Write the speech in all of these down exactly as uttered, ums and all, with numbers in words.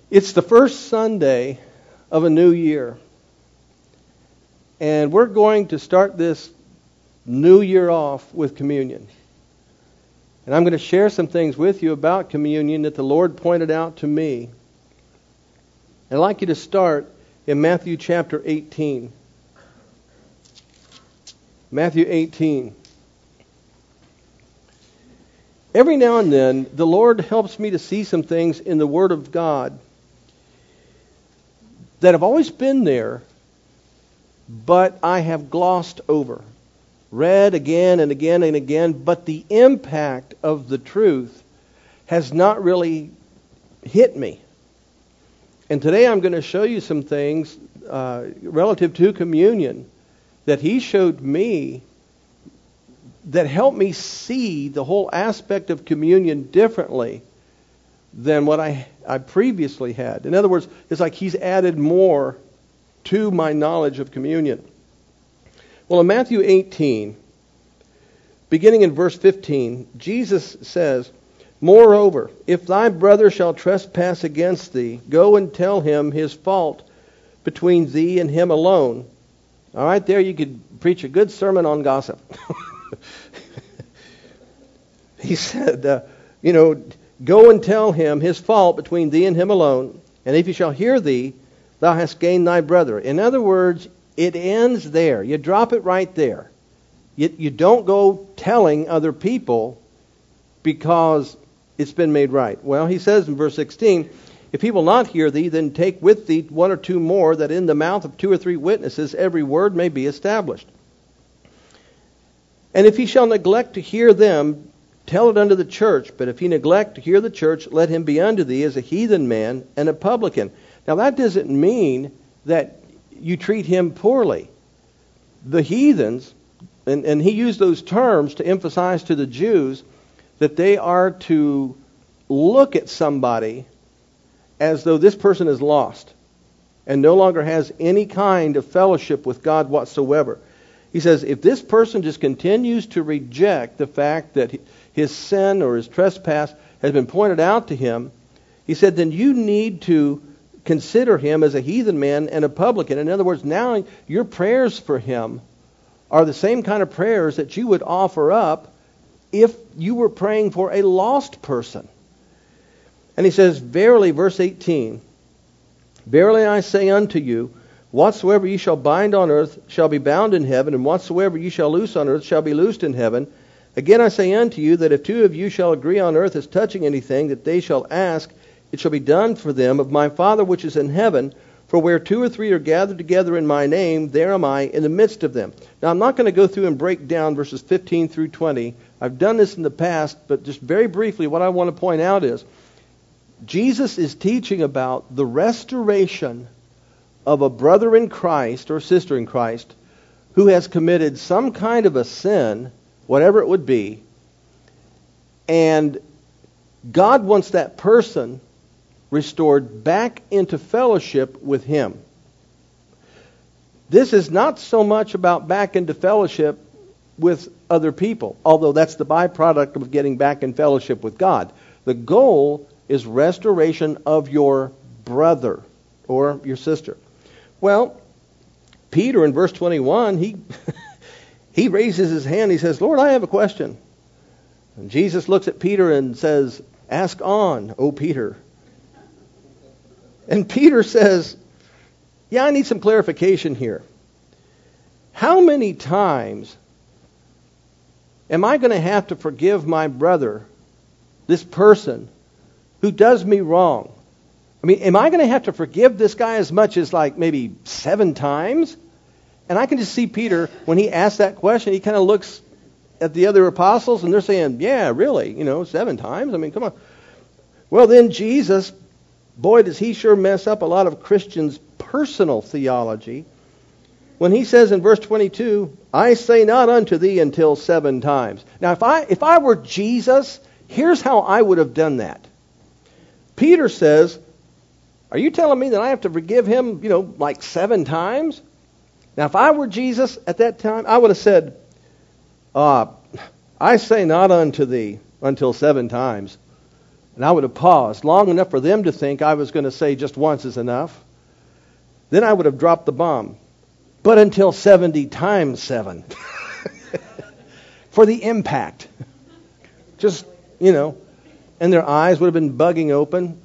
It's the first Sunday of a new year. And we're going to start this new year off with communion. And I'm going to share some things with you about communion that the Lord pointed out to me. I'd like you to start in Matthew chapter eighteen. Matthew eighteen. Every now and then, the Lord helps me to see some things in the Word of God that have always been there, but I have glossed over. Read again and again and again, but the impact of the truth has not really hit me. And today I'm going to show you some things uh, relative to communion that He showed me that helped me see the whole aspect of communion differently than what I, I previously had. In other words, it's like He's added more to my knowledge of communion. Well, in Matthew eighteen, beginning in verse fifteen, Jesus says, "Moreover, if thy brother shall trespass against thee, go and tell him his fault between thee and him alone." All right, there you could preach a good sermon on gossip. He said, uh, you know, go and tell him his fault between thee and him alone, and if he shall hear thee, thou hast gained thy brother. In other words, it ends there. You drop it right there. You, you don't go telling other people because it's been made right. Well, he says in verse sixteen, "If he will not hear thee, then take with thee one or two more, that in the mouth of two or three witnesses every word may be established. And if he shall neglect to hear them, tell it unto the church. But if he neglect to hear the church, let him be unto thee as a heathen man and a publican." Now that doesn't mean that you treat him poorly. The heathens, and, and he used those terms to emphasize to the Jews that they are to look at somebody as though this person is lost and no longer has any kind of fellowship with God whatsoever. He says, if this person just continues to reject the fact that his sin or his trespass has been pointed out to him, he said, then you need to consider him as a heathen man and a publican. In other words, now your prayers for him are the same kind of prayers that you would offer up if you were praying for a lost person. And he says, verily, verse eighteen, "Verily I say unto you, whatsoever ye shall bind on earth shall be bound in heaven, and whatsoever ye shall loose on earth shall be loosed in heaven. Again I say unto you, that if two of you shall agree on earth as touching anything that they shall ask, it shall be done for them of my Father which is in heaven. For where two or three are gathered together in my name, there am I in the midst of them." Now I'm not going to go through and break down verses fifteen through twenty. I've done this in the past, but just very briefly, what I want to point out is Jesus is teaching about the restoration of a brother in Christ or sister in Christ who has committed some kind of a sin, whatever it would be, and God wants that person restored back into fellowship with Him. This is not so much about back into fellowship with other people, although that's the byproduct of getting back in fellowship with God. The goal is restoration of your brother or your sister. Well, Peter in verse twenty-one, he he raises his hand. He says, "Lord, I have a question." And Jesus looks at Peter and says, "Ask on, O Peter." And Peter says, "Yeah, I need some clarification here. How many times am I going to have to forgive my brother, this person, who does me wrong? I mean, am I going to have to forgive this guy as much as like maybe seven times?" And I can just see Peter, when he asks that question, he kind of looks at the other apostles and they're saying, "Yeah, really, you know, seven times? I mean, come on." Well, then Jesus, boy, does he sure mess up a lot of Christians' personal theology when he says in verse twenty-two, "I say not unto thee until seven times." Now, if I if I were Jesus, here's how I would have done that. Peter says, "Are you telling me that I have to forgive him, you know, like seven times?" Now, if I were Jesus at that time, I would have said, uh, "I say not unto thee until seven times." And I would have paused long enough for them to think I was going to say just once is enough. Then I would have dropped the bomb. But until seventy times seven. For the impact. Just, you know. And their eyes would have been bugging open.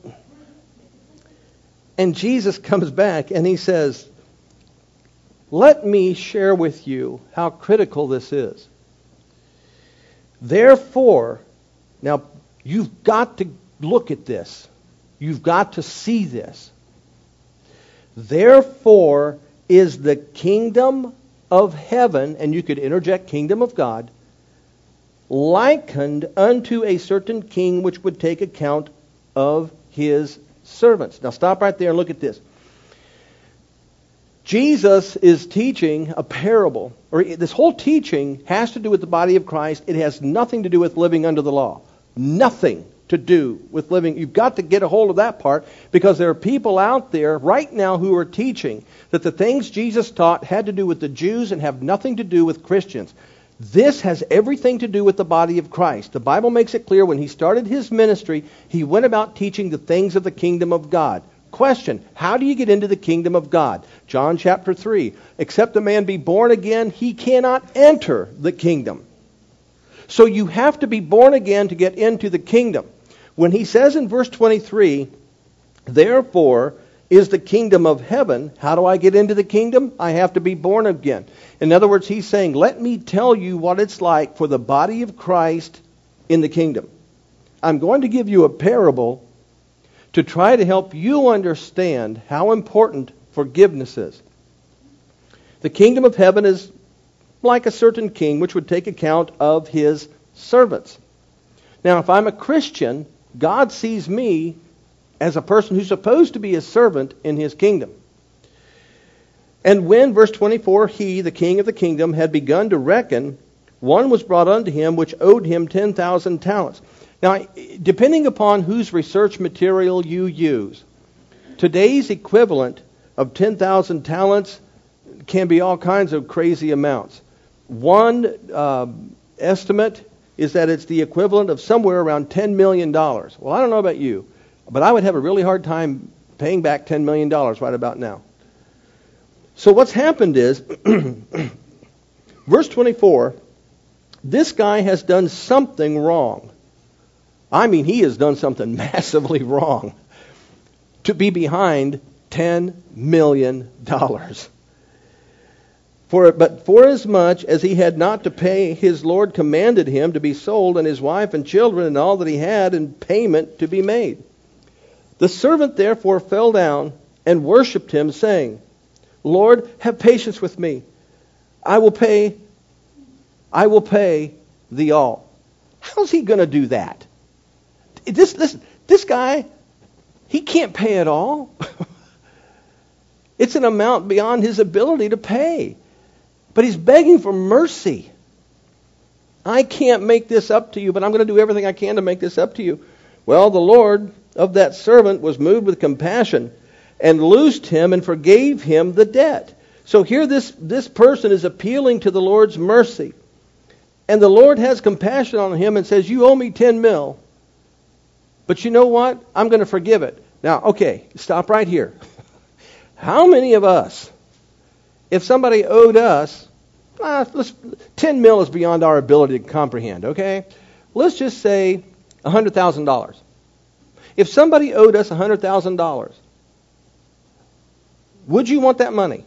And Jesus comes back and he says, let me share with you how critical this is. Therefore, now you've got to look at this. You've got to see this. Therefore is the kingdom of heaven, and you could interject kingdom of God, likened unto a certain king which would take account of his servants. Now stop right there and look at this. Jesus is teaching a parable, or this whole teaching has to do with the body of Christ. It has nothing to do with living under the law. Nothing to do with living. You've got to get a hold of that part, because there are people out there right now who are teaching that the things Jesus taught had to do with the Jews and have nothing to do with Christians. This has everything to do with the body of Christ. The Bible makes it clear when he started his ministry, he went about teaching the things of the kingdom of God. Question, how do you get into the kingdom of God? John chapter three, except a man be born again, he cannot enter the kingdom. So you have to be born again to get into the kingdom. When he says in verse twenty-three, therefore is the kingdom of heaven, how do I get into the kingdom? I have to be born again. In other words, he's saying, let me tell you what it's like for the body of Christ in the kingdom. I'm going to give you a parable to try to help you understand how important forgiveness is. The kingdom of heaven is like a certain king which would take account of his servants. Now, if I'm a Christian, God sees me as a person who's supposed to be a servant in his kingdom. And when, verse twenty-four, he, the king of the kingdom, had begun to reckon, one was brought unto him which owed him ten thousand talents. Now, depending upon whose research material you use, today's equivalent of ten thousand talents can be all kinds of crazy amounts. One uh, estimate is that it's the equivalent of somewhere around ten million dollars. Well, I don't know about you, but I would have a really hard time paying back ten million dollars right about now. So what's happened is, verse twenty-four, this guy has done something wrong. I mean, he has done something massively wrong to be behind ten million dollars. For, but forasmuch as he had not to pay, his Lord commanded him to be sold, and his wife and children and all that he had, in payment to be made. The servant therefore fell down and worshipped him, saying, Lord, have patience with me. I will pay, I will pay thee all. How's he going to do that? This, listen, this guy, he can't pay it all. It's an amount beyond his ability to pay. But he's begging for mercy. I can't make this up to you, but I'm going to do everything I can to make this up to you. Well, the Lord of that servant was moved with compassion and loosed him and forgave him the debt. So here this, this person is appealing to the Lord's mercy. And the Lord has compassion on him and says, you owe me ten mil. But you know what? I'm going to forgive it. Now, okay, stop right here. How many of us, if somebody owed us, uh, let's, ten mil is beyond our ability to comprehend, okay? Let's just say one hundred thousand dollars. If somebody owed us one hundred thousand dollars, would you want that money?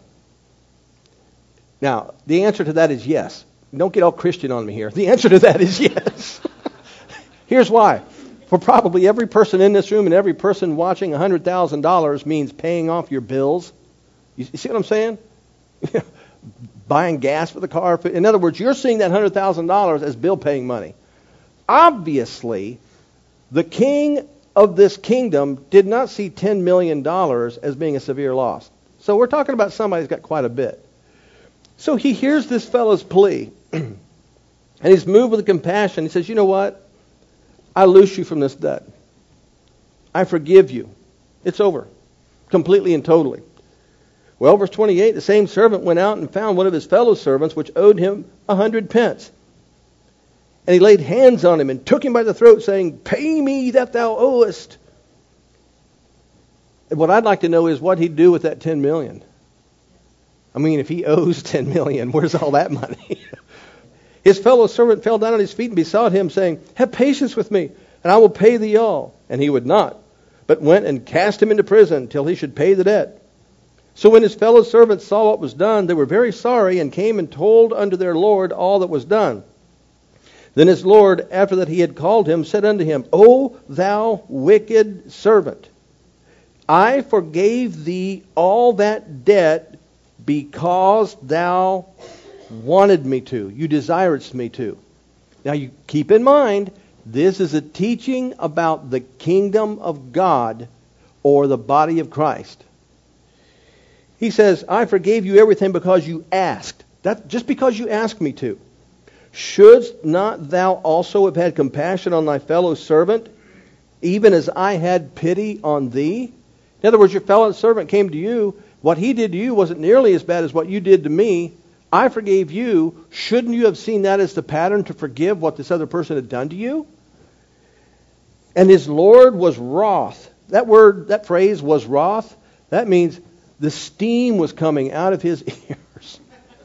Now, the answer to that is yes. Don't get all Christian on me here. The answer to that is yes. Here's why. For probably every person in this room and every person watching, one hundred thousand dollars means paying off your bills. You see what I'm saying? Buying gas for the car. In other words, you're seeing that one hundred thousand dollars as bill paying money. Obviously, the king of this kingdom did not see ten million dollars as being a severe loss. So we're talking about somebody who's got quite a bit. So he hears this fellow's plea, and he's moved with compassion. He says, you know what? I loose you from this debt. I forgive you. It's over. Completely and totally. Well, verse twenty-eight, the same servant went out and found one of his fellow servants which owed him a hundred pence. And he laid hands on him and took him by the throat, saying, "Pay me that thou owest." And what I'd like to know is what he'd do with that ten million. I mean, if he owes ten million, where's all that money? His fellow servant fell down on his feet and besought him, saying, "Have patience with me, and I will pay thee all." And he would not, but went and cast him into prison till he should pay the debt. So when his fellow servants saw what was done, they were very sorry, and came and told unto their Lord all that was done. Then his Lord, after that he had called him, said unto him, "O thou wicked servant, I forgave thee all that debt because thou wanted me to. You desiredst me to." Now you keep in mind, this is a teaching about the kingdom of God or the body of Christ. He says, "I forgave you everything because you asked." That just because you asked me to. "Shouldst not thou also have had compassion on thy fellow servant, even as I had pity on thee?" In other words, your fellow servant came to you. What he did to you wasn't nearly as bad as what you did to me. I forgave you. Shouldn't you have seen that as the pattern to forgive what this other person had done to you? And his Lord was wroth. That word, that phrase, was wroth. That means the steam was coming out of his ears.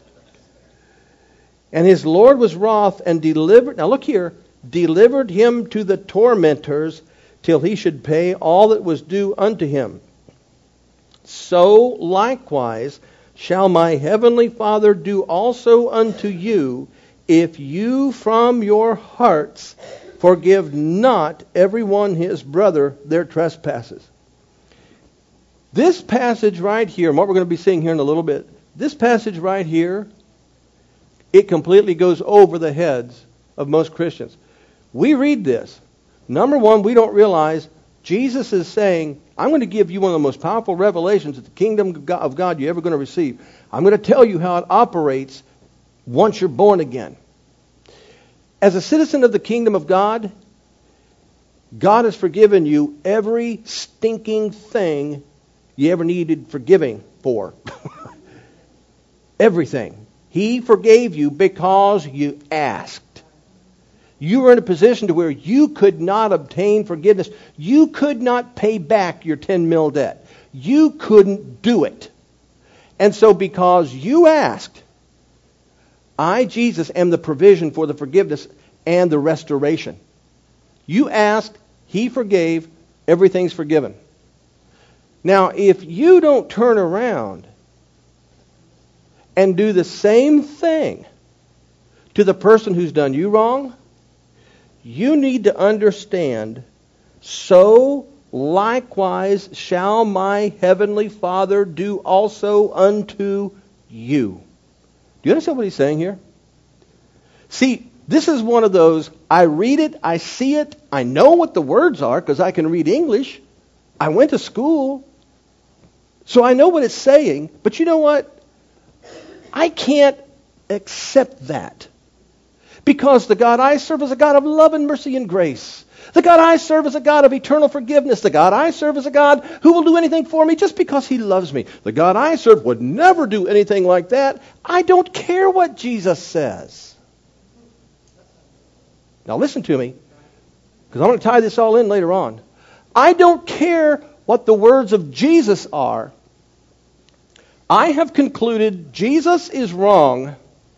And his Lord was wroth and delivered, now look here, delivered him to the tormentors till he should pay all that was due unto him. So likewise shall my heavenly Father do also unto you, if you from your hearts forgive not every one his brother their trespasses. This passage right here, and what we're going to be seeing here in a little bit, this passage right here, it completely goes over the heads of most Christians. We read this. Number one, we don't realize Jesus is saying, I'm going to give you one of the most powerful revelations of the kingdom of God you're ever going to receive. I'm going to tell you how it operates once you're born again. As a citizen of the kingdom of God, God has forgiven you every stinking thing you ever needed forgiving for. Everything. He forgave you because you asked. You were in a position to where you could not obtain forgiveness. You could not pay back your ten mil debt. You couldn't do it. And so because you asked, I, Jesus, am the provision for the forgiveness and the restoration. You asked, He forgave, everything's forgiven. Now, if you don't turn around and do the same thing to the person who's done you wrong, you need to understand, so likewise shall my heavenly Father do also unto you. Do you understand what he's saying here? See, this is one of those, I read it, I see it, I know what the words are because I can read English. I went to school, so I know what it's saying. But you know what? I can't accept that. Because the God I serve is a God of love and mercy and grace. The God I serve is a God of eternal forgiveness. The God I serve is a God who will do anything for me just because He loves me. The God I serve would never do anything like that. I don't care what Jesus says. Now listen to me, because I'm going to tie this all in later on. I don't care what the words of Jesus are. I have concluded Jesus is wrong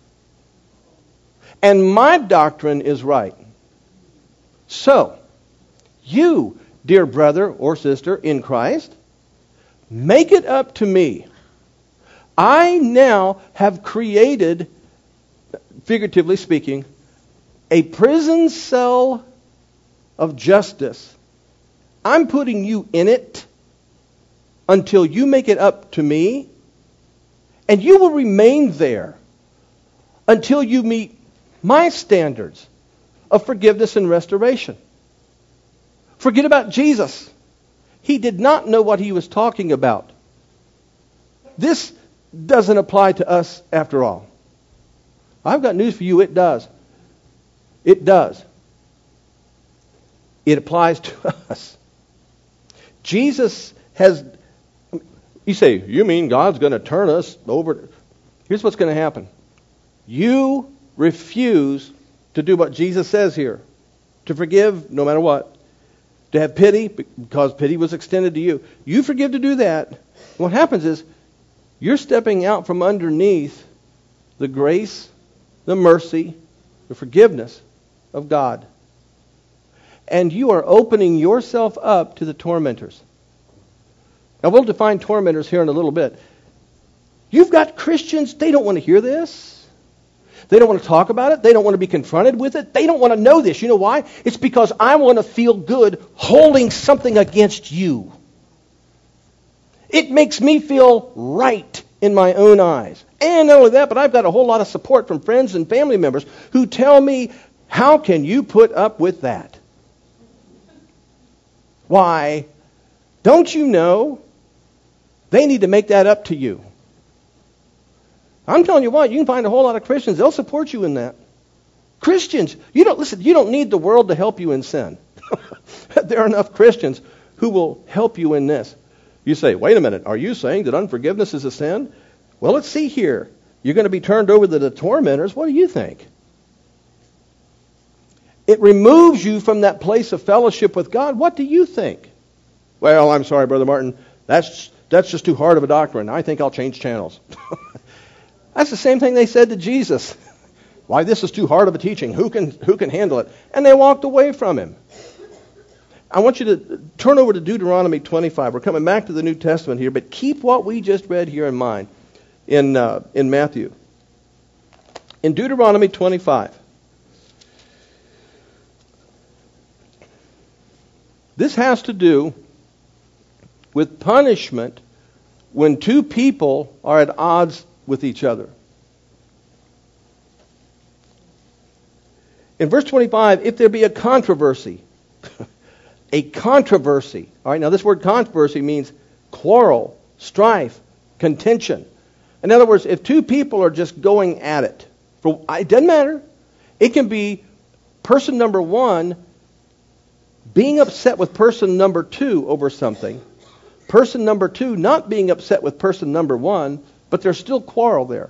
and my doctrine is right. So, you, dear brother or sister in Christ, make it up to me. I now have created, figuratively speaking, a prison cell of justice. I'm putting you in it until you make it up to me, and you will remain there until you meet my standards of forgiveness and restoration. Forget about Jesus. He did not know what he was talking about. This doesn't apply to us after all. I've got news for you, it does. It does. It applies to us. Jesus has, you say, you mean God's going to turn us over? Here's what's going to happen. You refuse to do what Jesus says here, to forgive no matter what, to have pity because pity was extended to you. You forgive to do that. What happens is you're stepping out from underneath the grace, the mercy, the forgiveness of God. And you are opening yourself up to the tormentors. Now we'll define tormentors here in a little bit. You've got Christians, they don't want to hear this. They don't want to talk about it. They don't want to be confronted with it. They don't want to know this. You know why? It's because I want to feel good holding something against you. It makes me feel right in my own eyes. And not only that, but I've got a whole lot of support from friends and family members who tell me, how can you put up with that? Why? Don't you know? They need to make that up to you. I'm telling you what, you can find a whole lot of Christians, they'll support you in that. Christians, you don't listen, you don't need the world to help you in sin. There are enough Christians who will help you in this. You say, wait a minute, are you saying that unforgiveness is a sin? Well, let's see here. You're going to be turned over to the tormentors. What do you think? It removes you from that place of fellowship with God. What do you think? Well, I'm sorry, Brother Martin. That's that's just too hard of a doctrine. I think I'll change channels. That's the same thing they said to Jesus. Why, this is too hard of a teaching. Who can who can handle it? And they walked away from him. I want you to turn over to Deuteronomy twenty-five. We're coming back to the New Testament here, but keep what we just read here in mind in uh, in Matthew. In Deuteronomy twenty-five. This has to do with punishment when two people are at odds with each other. In verse twenty-five, if there be a controversy, a controversy. All right, now this word controversy means quarrel, strife, contention. In other words, if two people are just going at it, for, it doesn't matter. It can be person number one being upset with person number two over something, person number two not being upset with person number one, but there's still quarrel there.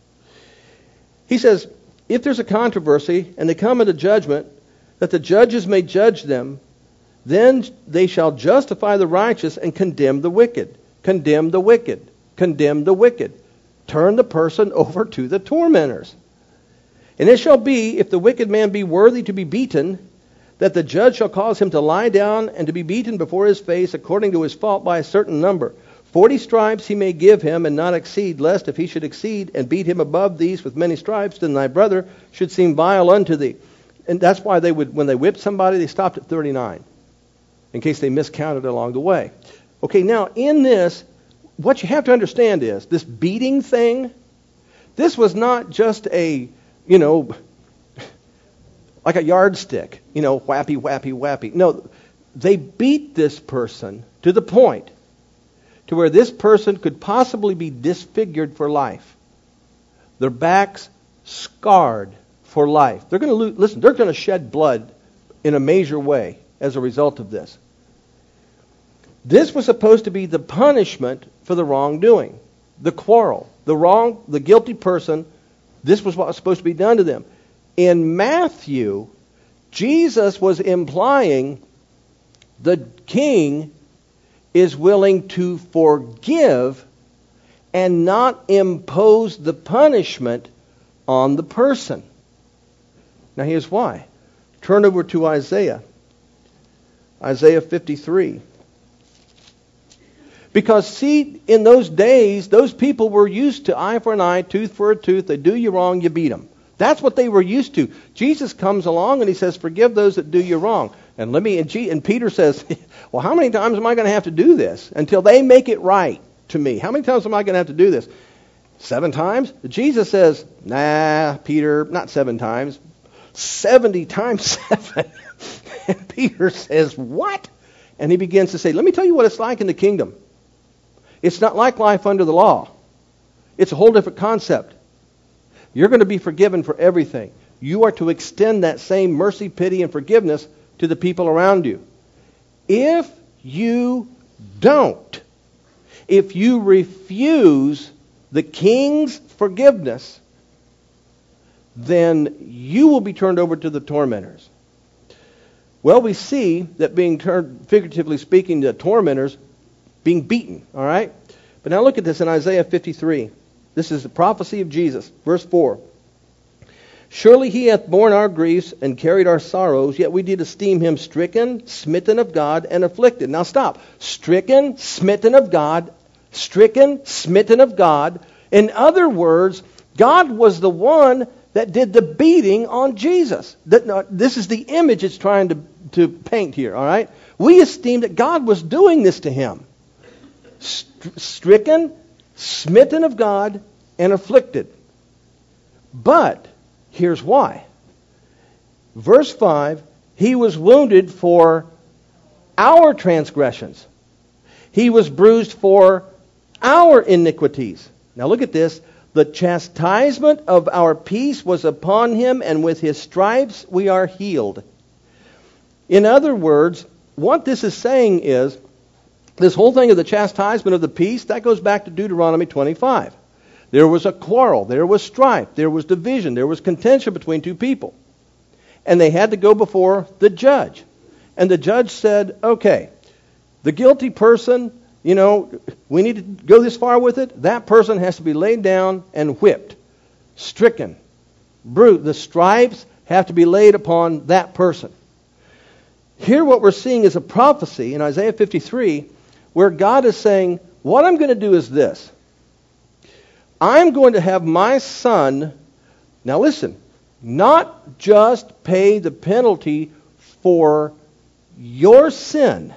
He says, if there's a controversy and they come into judgment, that the judges may judge them, then they shall justify the righteous and condemn the wicked. Condemn the wicked. Condemn the wicked. Turn the person over to the tormentors. And it shall be, if the wicked man be worthy to be beaten, that the judge shall cause him to lie down and to be beaten before his face according to his fault by a certain number. Forty stripes he may give him and not exceed, lest if he should exceed and beat him above these with many stripes, then thy brother should seem vile unto thee. And that's why they would, when they whipped somebody, they stopped at thirty-nine, in case they miscounted along the way. Okay, now in this, what you have to understand is, this beating thing, this was not just a, you know, like a yardstick, you know, whappy, whappy, whappy. No, they beat this person to the point to where this person could possibly be disfigured for life. Their backs scarred for life. They're going to lose, listen, they're going to shed blood in a major way as a result of this. This was supposed to be the punishment for the wrongdoing, the quarrel, the wrong, the guilty person. This was what was supposed to be done to them. In Matthew, Jesus was implying the king is willing to forgive and not impose the punishment on the person. Now here's why. Turn over to Isaiah. Isaiah fifty-three. Because, see, in those days, those people were used to eye for an eye, tooth for a tooth. They do you wrong, you beat them. That's what they were used to. Jesus comes along and he says, forgive those that do you wrong. And let me. And, G, and Peter says, well, how many times am I going to have to do this until they make it right to me? How many times am I going to have to do this? Seven times? Jesus says, nah, Peter, not seven times. Seventy times seven. And Peter says, what? And he begins to say, let me tell you what it's like in the kingdom. It's not like life under the law. It's a whole different concept. You're going to be forgiven for everything. You are to extend that same mercy, pity, and forgiveness to the people around you. If you don't, if you refuse the king's forgiveness, then you will be turned over to the tormentors. Well, we see that being turned, figuratively speaking, the tormentors being beaten, all right? But now look at this in Isaiah fifty-three. This is the prophecy of Jesus, verse four. Surely he hath borne our griefs and carried our sorrows, yet we did esteem him stricken, smitten of God, and afflicted. Now stop. Stricken, smitten of God, stricken, smitten of God. In other words, God was the one that did the beating on Jesus. That, no, this is the image it's trying to, to paint here, all right? We esteem that God was doing this to him. St- stricken, smitten of God, and afflicted. But here's why. Verse five, he was wounded for our transgressions. He was bruised for our iniquities. Now look at this. The chastisement of our peace was upon him, and with his stripes we are healed. In other words, what this is saying is, this whole thing of the chastisement of the peace, that goes back to Deuteronomy twenty-five. There was a quarrel, there was strife, there was division, there was contention between two people. And they had to go before the judge. And the judge said, okay, the guilty person, you know, we need to go this far with it. That person has to be laid down and whipped, stricken, bruised. The stripes have to be laid upon that person. Here what we're seeing is a prophecy in Isaiah fifty-three where God is saying, what I'm going to do is this. I'm going to have my son, now listen, not just pay the penalty for your sin,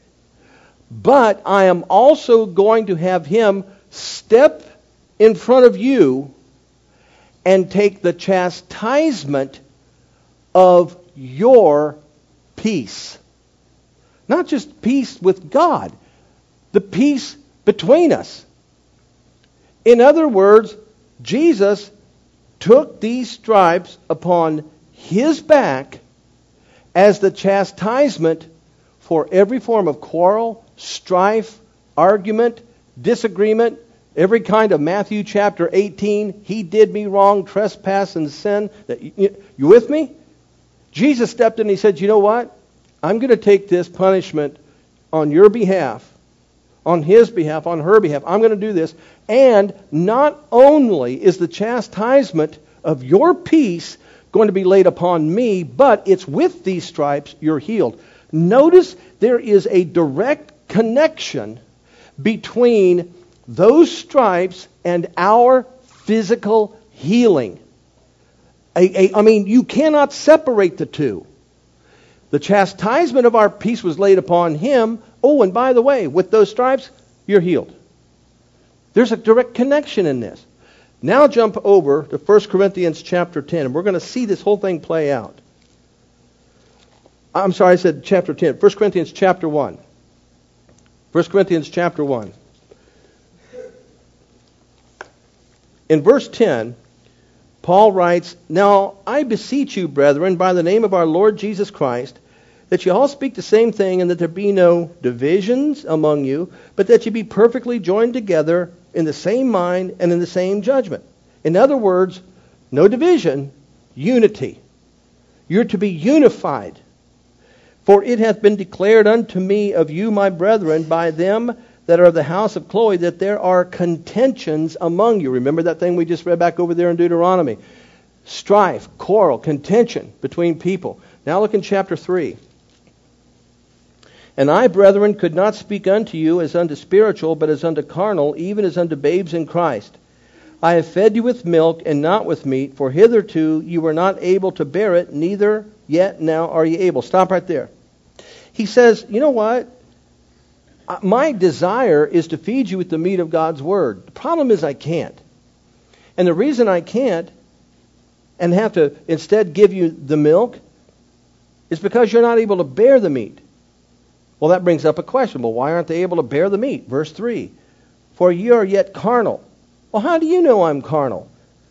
but I am also going to have him step in front of you and take the chastisement of your peace. Not just peace with God, the peace between us. In other words, Jesus took these stripes upon his back as the chastisement for every form of quarrel, strife, argument, disagreement, every kind of Matthew chapter eighteen, he did me wrong, trespass and sin. You, you with me? Jesus stepped in and he said, you know what? I'm going to take this punishment on your behalf, on his behalf, on her behalf. I'm going to do this. And not only is the chastisement of your peace going to be laid upon me, but it's with these stripes you're healed. Notice there is a direct connection between those stripes and our physical healing. A, a, I mean, you cannot separate the two. The chastisement of our peace was laid upon him. Oh, and by the way, with those stripes, you're healed. There's a direct connection in this. Now jump over to First Corinthians chapter ten, and we're going to see this whole thing play out. I'm sorry, I said chapter ten. First Corinthians chapter one. First Corinthians chapter one. In verse ten, Paul writes, now I beseech you, brethren, by the name of our Lord Jesus Christ, that you all speak the same thing, and that there be no divisions among you, but that you be perfectly joined together in the same mind and in the same judgment. In other words, no division, unity. You're to be unified. For it hath been declared unto me of you, my brethren, by them that are of the house of Chloe, that there are contentions among you. Remember that thing we just read back over there in Deuteronomy. Strife, quarrel, contention between people. Now look in chapter three. And I, brethren, could not speak unto you as unto spiritual, but as unto carnal, even as unto babes in Christ. I have fed you with milk and not with meat, for hitherto you were not able to bear it, neither yet now are ye able. Stop right there. He says, you know what? My desire is to feed you with the meat of God's Word. The problem is I can't. And the reason I can't and have to instead give you the milk is because you're not able to bear the meat. Well, that brings up a question. Well, why aren't they able to bear the meat? Verse three. For ye are yet carnal. Well, how do you know I'm carnal?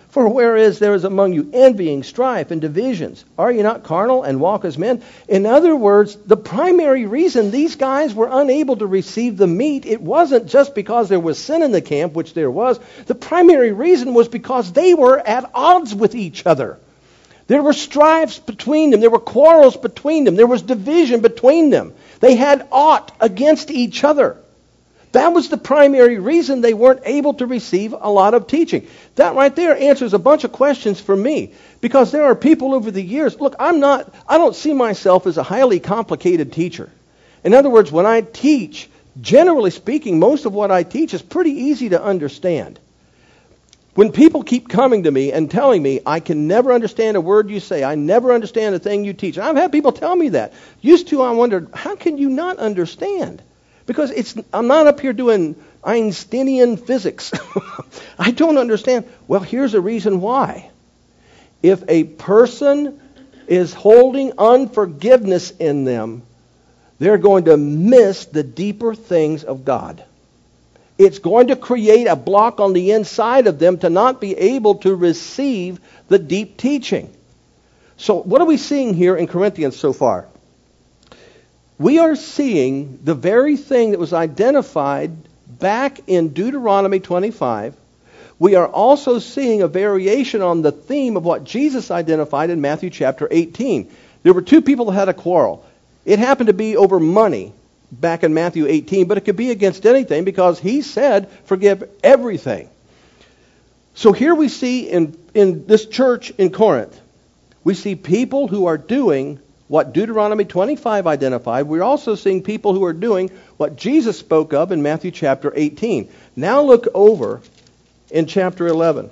For whereas there is among you envying, strife, and divisions, are you not carnal and walk as men? In other words, the primary reason these guys were unable to receive the meat, it wasn't just because there was sin in the camp, which there was. The primary reason was because they were at odds with each other. There were strifes between them. There were quarrels between them. There was division between them. They had aught against each other. That was the primary reason they weren't able to receive a lot of teaching. That right there answers a bunch of questions for me. Because there are people over the years, look, I'm not, I don't see myself as a highly complicated teacher. In other words, when I teach, generally speaking, most of what I teach is pretty easy to understand. When people keep coming to me and telling me, I can never understand a word you say, I never understand a thing you teach. And I've had people tell me that. Used to, I wondered, how can you not understand? Because it's I'm not up here doing Einsteinian physics. I don't understand. Well, here's a reason why. If a person is holding unforgiveness in them, they're going to miss the deeper things of God. It's going to create a block on the inside of them to not be able to receive the deep teaching. So what are we seeing here in Corinthians so far? We are seeing the very thing that was identified back in Deuteronomy twenty-five. We are also seeing a variation on the theme of what Jesus identified in Matthew chapter eighteen. There were two people that had a quarrel. It happened to be over money back in Matthew eighteen, but it could be against anything because he said, forgive everything. So here we see in, in this church in Corinth, we see people who are doing what Deuteronomy twenty-five identified. We're also seeing people who are doing what Jesus spoke of in Matthew chapter eighteen. Now look over in chapter eleven.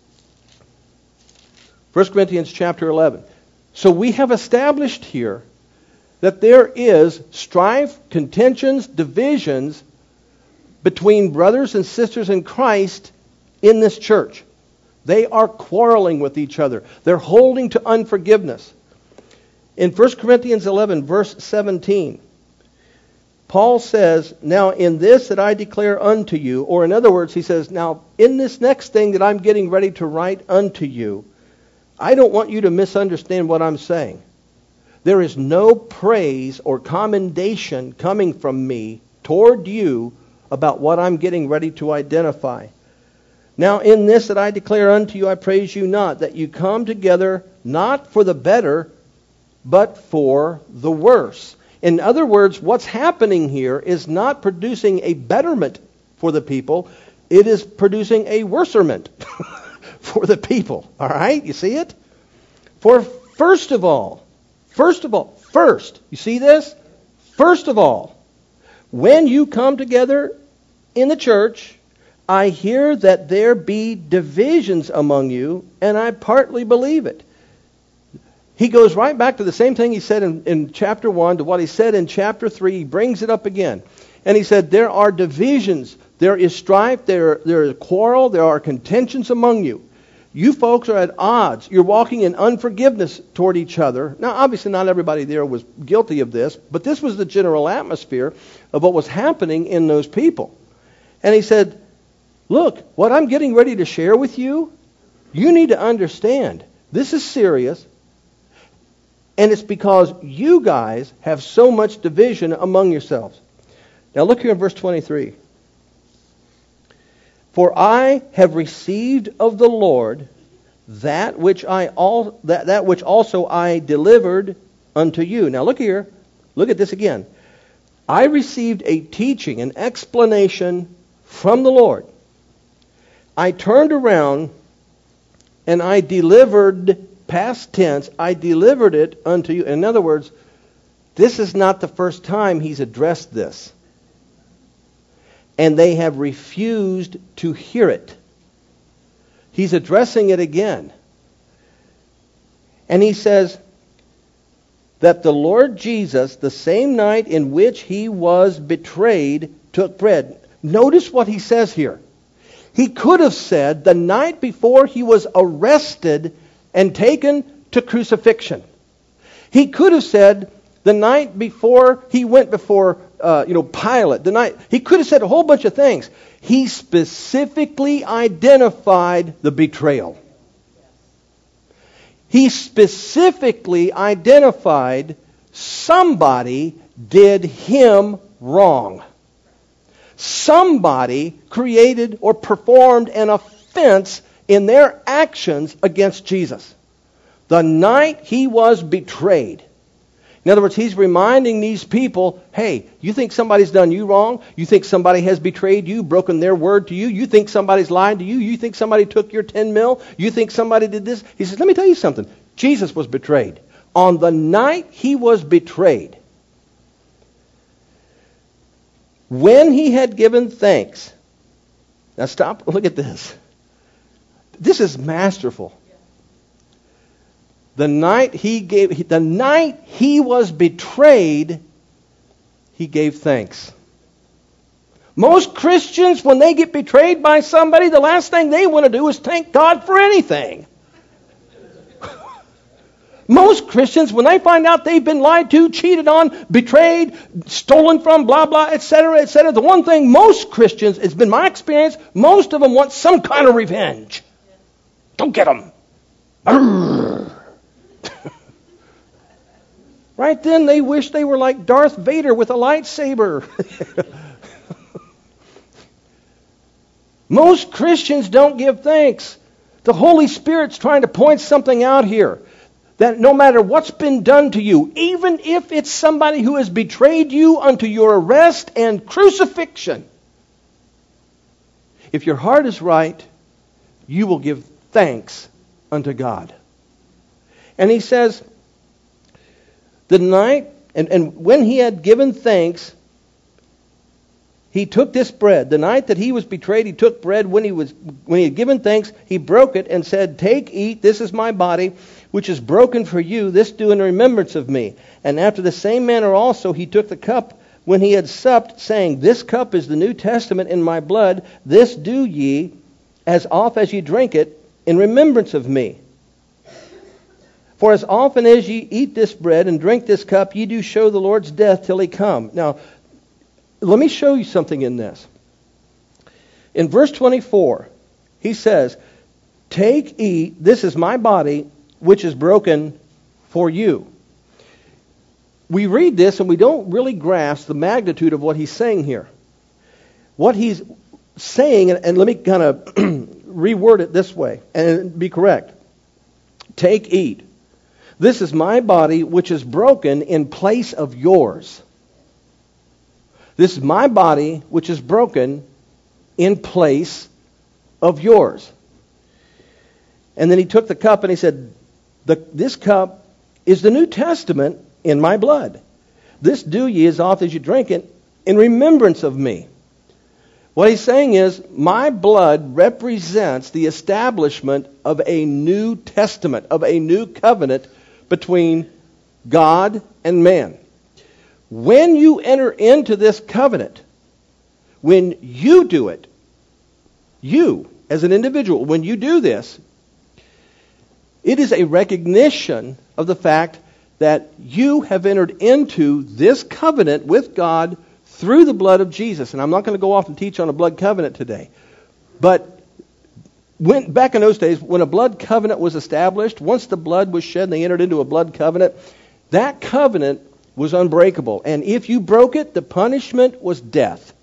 First Corinthians chapter eleven. So we have established here that there is strife, contentions, divisions between brothers and sisters in Christ in this church. They are quarreling with each other. They're holding to unforgiveness. In First Corinthians eleven, verse seventeen, Paul says, now in this that I declare unto you, or in other words, he says, now in this next thing that I'm getting ready to write unto you, I don't want you to misunderstand what I'm saying. There is no praise or commendation coming from me toward you about what I'm getting ready to identify. Now in this that I declare unto you, I praise you not, that you come together not for the better, but for the worse. In other words, what's happening here is not producing a betterment for the people. It is producing a worserment for the people. All right? You see it? For first of all, first of all, first, you see this? First of all, when you come together in the church, I hear that there be divisions among you, and I partly believe it. He goes right back to the same thing he said in, in chapter one to what he said in chapter three. He brings it up again. And he said, there are divisions, there is strife, there, there is quarrel, there are contentions among you. You folks are at odds. You're walking in unforgiveness toward each other. Now, obviously not everybody there was guilty of this, but this was the general atmosphere of what was happening in those people. And he said, look, what I'm getting ready to share with you, you need to understand. This is serious. And it's because you guys have so much division among yourselves. Now look here in verse twenty-three. For I have received of the Lord that which I all that, that which also I delivered unto you. Now look here. Look at this again. I received a teaching, an explanation from the Lord. I turned around and I delivered, past tense, I delivered it unto you. In other words, this is not the first time he's addressed this. And they have refused to hear it. He's addressing it again. And he says that the Lord Jesus, the same night in which he was betrayed, took bread. Notice what he says here. He could have said the night before he was arrested and taken to crucifixion. He could have said the night before he went before uh, you know, Pilate. The night he could have said a whole bunch of things. He specifically identified the betrayal. he specifically identified somebody did him wrong. Somebody created or performed an offense in their actions against Jesus. The night he was betrayed. In other words, he's reminding these people, hey, you think somebody's done you wrong? You think somebody has betrayed you, broken their word to you? You think somebody's lied to you? You think somebody took your ten mil? You think somebody did this? He says, let me tell you something. Jesus was betrayed. On the night he was betrayed, when he had given thanks. Now stop, look at this. This is masterful. The night he gave, the night he was betrayed, he gave thanks. Most Christians, when they get betrayed by somebody, the last thing they want to do is thank God for anything. Most Christians, when they find out they've been lied to, cheated on, betrayed, stolen from, blah, blah, et cetera, et cetera, the one thing most Christians, it's been my experience, most of them want some kind of revenge. Don't get them. Right then, they wish they were like Darth Vader with a lightsaber. Most Christians don't give thanks. The Holy Spirit's trying to point something out here. That no matter what's been done to you, even if it's somebody who has betrayed you unto your arrest and crucifixion, if your heart is right, you will give thanks unto God. And he says, the night, and, and when he had given thanks, he took this bread. The night that he was betrayed, he took bread. When he was when he had given thanks, he broke it and said, take, eat, this is my body, which is broken for you. This do in remembrance of me. And after the same manner also he took the cup when he had supped, saying, this cup is the New Testament in my blood. This do ye, as oft as ye drink it, in remembrance of me. For as often as ye eat this bread and drink this cup, ye do show the Lord's death till he come. Now, let me show you something in this. In verse twenty-four, he says, take, eat, this is my body, which is broken for you. We read this and we don't really grasp the magnitude of what he's saying here. What he's saying, and, and let me kind of reword it this way and be correct. Take, eat. This is my body, which is broken in place of yours. This is my body, which is broken in place of yours. And then he took the cup and he said, the, this cup is the New Testament in my blood. This do ye as oft as you drink it in remembrance of me. What he's saying is, my blood represents the establishment of a new testament, of a new covenant between God and man. When you enter into this covenant, when you do it, you as an individual, when you do this, it is a recognition of the fact that you have entered into this covenant with God through the blood of Jesus. And I'm not going to go off and teach on a blood covenant today. But when, back in those days, when a blood covenant was established, once the blood was shed and they entered into a blood covenant, that covenant was unbreakable. And if you broke it, the punishment was death.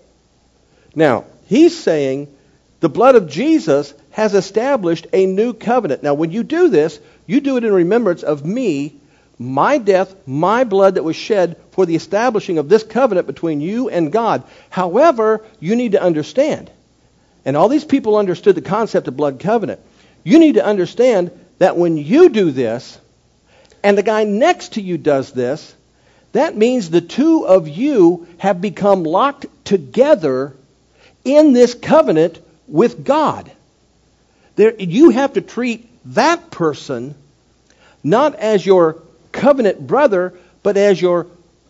Now, he's saying the blood of Jesus has established a new covenant. Now, when you do this, you do it in remembrance of me, my death, my blood that was shed for the establishing of this covenant between you and God. However, you need to understand, and all these people understood the concept of blood covenant, you need to understand that when you do this, and the guy next to you does this, that means the two of you have become locked together in this covenant with God. There, you have to treat that person not as your covenant brother, but as your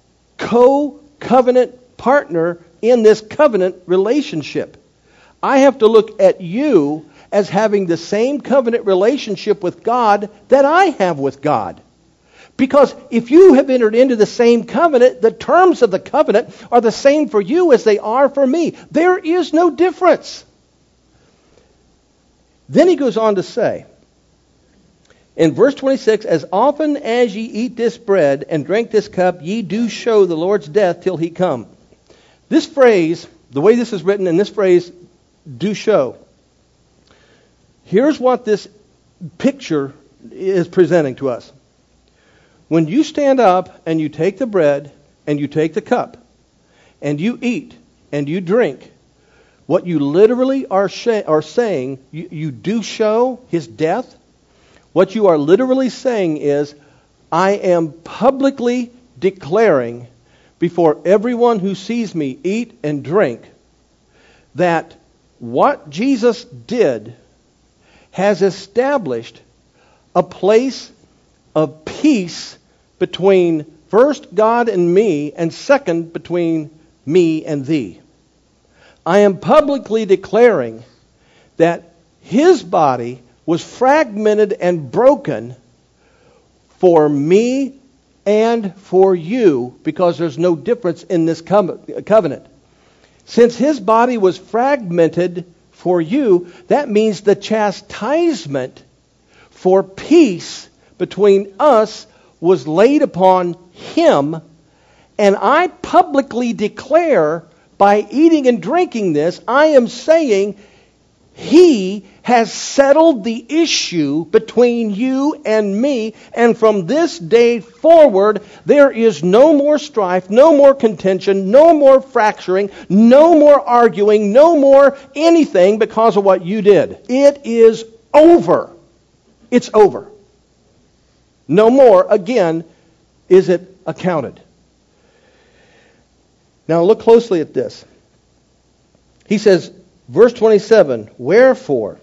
co-covenant partner in this covenant relationship. I have to look at you as having the same covenant relationship with God that I have with God. Because if you have entered into the same covenant, the terms of the covenant are the same for you as they are for me. There is no difference. Then he goes on to say, In verse twenty-six, as often as ye eat this bread and drink this cup, ye do show the Lord's death till he come. This phrase, the way this is written in this phrase, do show. Here's what this picture is presenting to us. When you stand up and you take the bread and you take the cup and you eat and you drink, what you literally are, sh- are saying, you, you do show his death. What you are literally saying is, I am publicly declaring before everyone who sees me eat and drink that what Jesus did has established a place of peace between first God and me, and second between me and thee. I am publicly declaring that his body was fragmented and broken for me and for you, because there's no difference in this covenant. Since his body was fragmented for you, that means the chastisement for peace between us was laid upon him, and I publicly declare by eating and drinking this, I am saying he has settled the issue between you and me, and from this day forward, there is no more strife, no more contention, no more fracturing, no more arguing, no more anything because of what you did. It is over. It's over. No more, again, is it accounted. Now look closely at this. He says, verse twenty-seven, wherefore,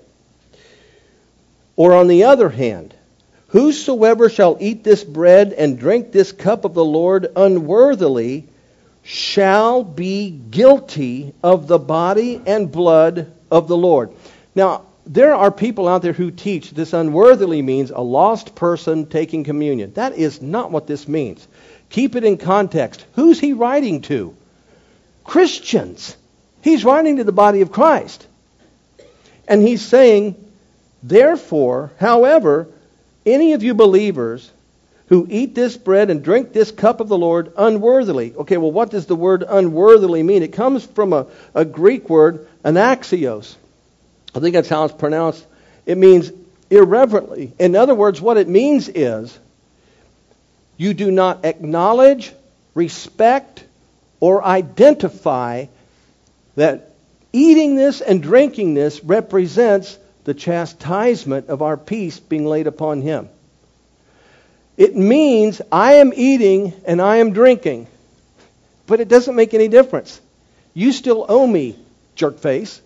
or on the other hand, whosoever shall eat this bread and drink this cup of the Lord unworthily shall be guilty of the body and blood of the Lord. Now, there are people out there who teach this unworthily means a lost person taking communion. That is not what this means. Keep it in context. Who's he writing to? Christians. He's writing to the body of Christ. And he's saying, therefore, however, any of you believers who eat this bread and drink this cup of the Lord unworthily. Okay, well, what does the word unworthily mean? It comes from a, a Greek word, anaxios. I think that's how it's pronounced. It means irreverently. In other words, what it means is you do not acknowledge, respect, or identify that eating this and drinking this represents the chastisement of our peace being laid upon him. It means I am eating and I am drinking, but it doesn't make any difference. You still owe me, jerk face.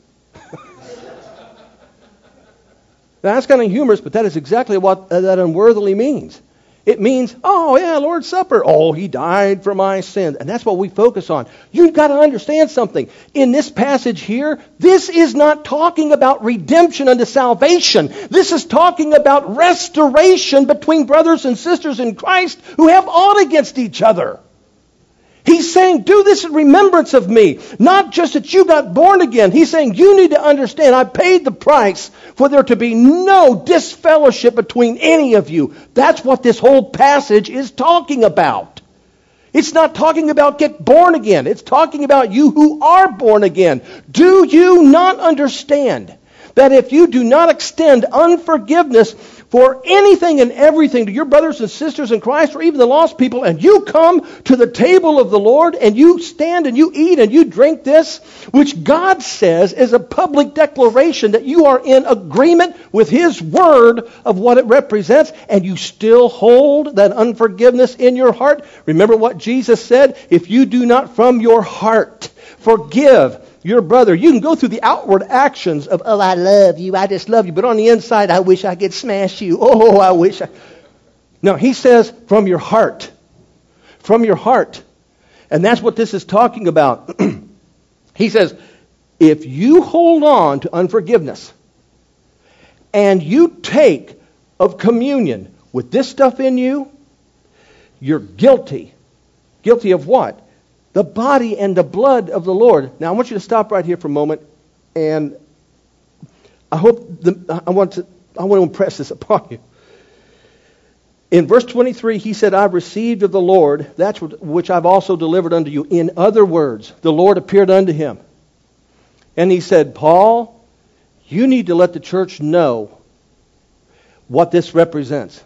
That's kind of humorous, but that is exactly what uh, that unworthily means. It means, oh yeah, Lord's Supper. Oh, he died for my sins. And that's what we focus on. You've got to understand something. In this passage here, this is not talking about redemption unto salvation. This is talking about restoration between brothers and sisters in Christ who have aught against each other. He's saying, do this in remembrance of me. Not just that you got born again. He's saying, you need to understand, I paid the price for there to be no disfellowship between any of you. That's what this whole passage is talking about. It's not talking about get born again. It's talking about you who are born again. Do you not understand that if you do not extend unforgiveness for anything and everything to your brothers and sisters in Christ, or even the lost people, and you come to the table of the Lord, and you stand and you eat and you drink this, which God says is a public declaration that you are in agreement with His Word of what it represents, and you still hold that unforgiveness in your heart? Remember what Jesus said? If you do not from your heart forgive your brother, you can go through the outward actions of, oh, I love you, I just love you, but on the inside, I wish I could smash you. Oh, I wish I... No, he says from your heart. From your heart. And that's what this is talking about. He says, if you hold on to unforgiveness and you take of communion with this stuff in you, you're guilty. Guilty of what? The body and the blood of the Lord. Now, I want you to stop right here for a moment, and I hope the, I want to I want to impress this upon you. In verse twenty-three, he said, I've received of the Lord, that's which I've also delivered unto you. In other words, the Lord appeared unto him. And he said, Paul, you need to let the church know what this represents.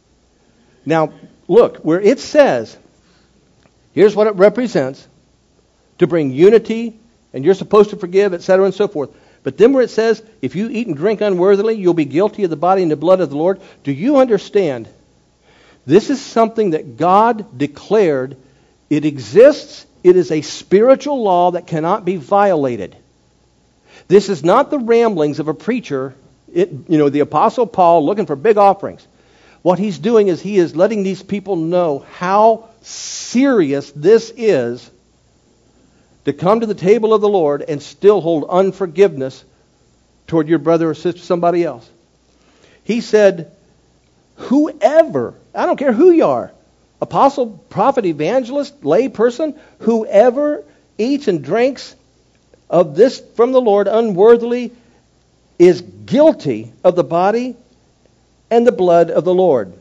Now, look, where it says, here's what it represents, to bring unity, and you're supposed to forgive, et cetera, and so forth. But then where it says, if you eat and drink unworthily, you'll be guilty of the body and the blood of the Lord. Do you understand? This is something that God declared. It exists. It is a spiritual law that cannot be violated. This is not the ramblings of a preacher, it, you know, the Apostle Paul looking for big offerings. What he's doing is he is letting these people know how serious this is to come to the table of the Lord and still hold unforgiveness toward your brother or sister, somebody else. He said, whoever, I don't care who you are, apostle, prophet, evangelist, lay person, whoever eats and drinks of this from the Lord unworthily is guilty of the body and the blood of the Lord.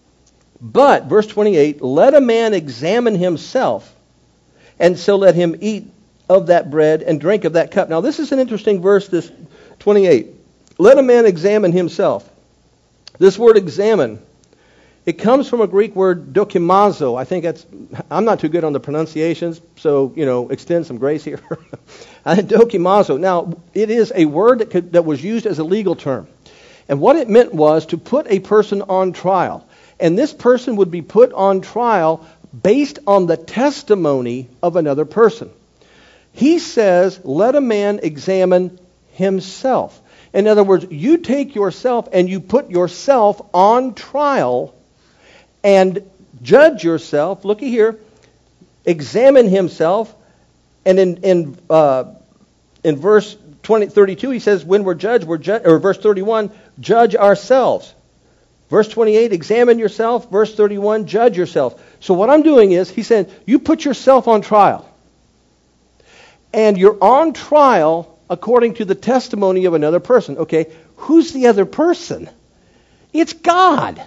But, verse twenty-eight, let a man examine himself, and so let him eat of that bread and drink of that cup. Now, this is an interesting verse, this twenty-eight. Let a man examine himself. This word examine, it comes from a Greek word dokimazo. I think that's, I'm not too good on the pronunciations, so, you know, extend some grace here. Dokimazo. Now, it is a word that, could, that was used as a legal term. And what it meant was to put a person on trial. And this person would be put on trial based on the testimony of another person. He says, let a man examine himself. In other words, you take yourself and you put yourself on trial and judge yourself. Looky here. Examine himself. And in in uh, in verse twenty, thirty-two, he says, when we're judged, we're ju- or verse thirty-one, judge ourselves. Verse twenty-eight, examine yourself. Verse thirty-one, judge yourself. So what I'm doing is, he said, you put yourself on trial. And you're on trial according to the testimony of another person. Okay, who's the other person? It's God.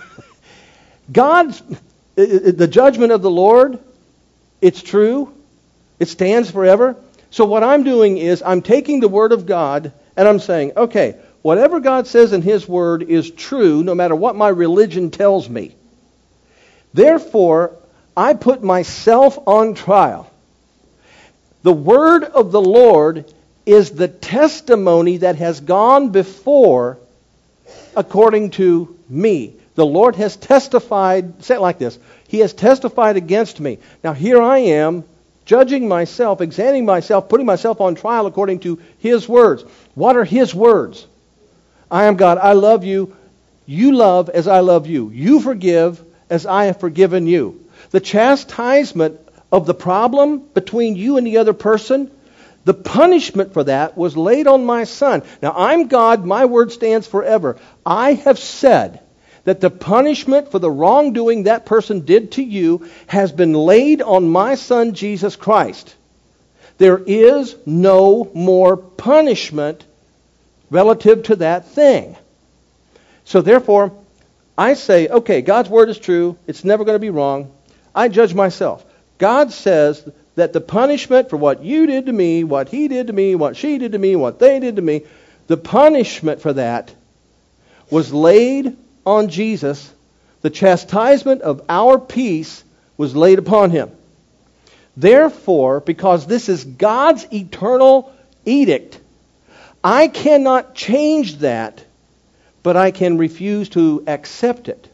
God's, the judgment of the Lord, it's true. It stands forever. So what I'm doing is I'm taking the Word of God and I'm saying, okay, whatever God says in His Word is true no matter what my religion tells me. Therefore, I put myself on trial. The Word of the Lord is the testimony that has gone before according to me. The Lord has testified, say it like this, He has testified against me. Now here I am, judging myself, examining myself, putting myself on trial according to His words. What are His words? I am God, I love you, you love as I love you. You forgive as I have forgiven you. The chastisement of the problem between you and the other person, the punishment for that was laid on my Son. Now I'm God, my word stands forever. I have said that the punishment for the wrongdoing that person did to you has been laid on my Son, Jesus Christ. There is no more punishment relative to that thing. So therefore, I say, okay, God's word is true. It's never going to be wrong. I judge myself. God says that the punishment for what you did to me, what he did to me, what she did to me, what they did to me, the punishment for that was laid on Jesus. The chastisement of our peace was laid upon Him. Therefore, because this is God's eternal edict, I cannot change that, but I can refuse to accept it.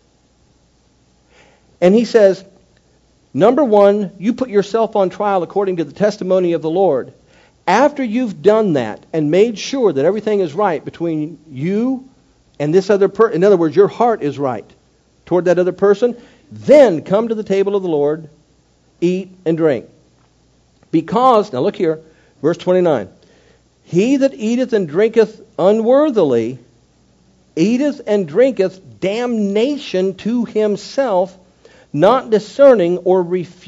And He says, number one, you put yourself on trial according to the testimony of the Lord. After you've done that and made sure that everything is right between you and this other person, in other words, your heart is right toward that other person, then come to the table of the Lord, eat and drink. Because, now look here, verse twenty-nine. He that eateth and drinketh unworthily, eateth and drinketh damnation to himself, not discerning or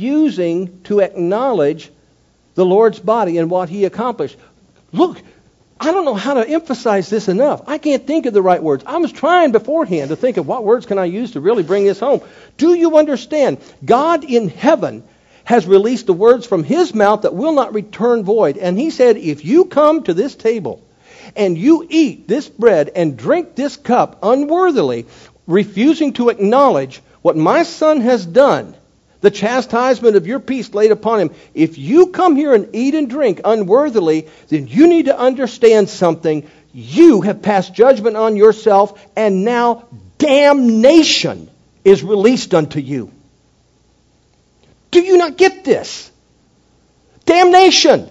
refusing to acknowledge the Lord's body and what He accomplished. Look, I don't know how to emphasize this enough. I can't think of the right words. I was trying beforehand to think of what words can I use to really bring this home. Do you understand? God in heaven has released the words from his mouth that will not return void. And he said, if you come to this table and you eat this bread and drink this cup unworthily, refusing to acknowledge what my son has done, the chastisement of your peace laid upon him. If you come here and eat and drink unworthily, then you need to understand something. You have passed judgment on yourself, and now damnation is released unto you. Do you not get this? Damnation.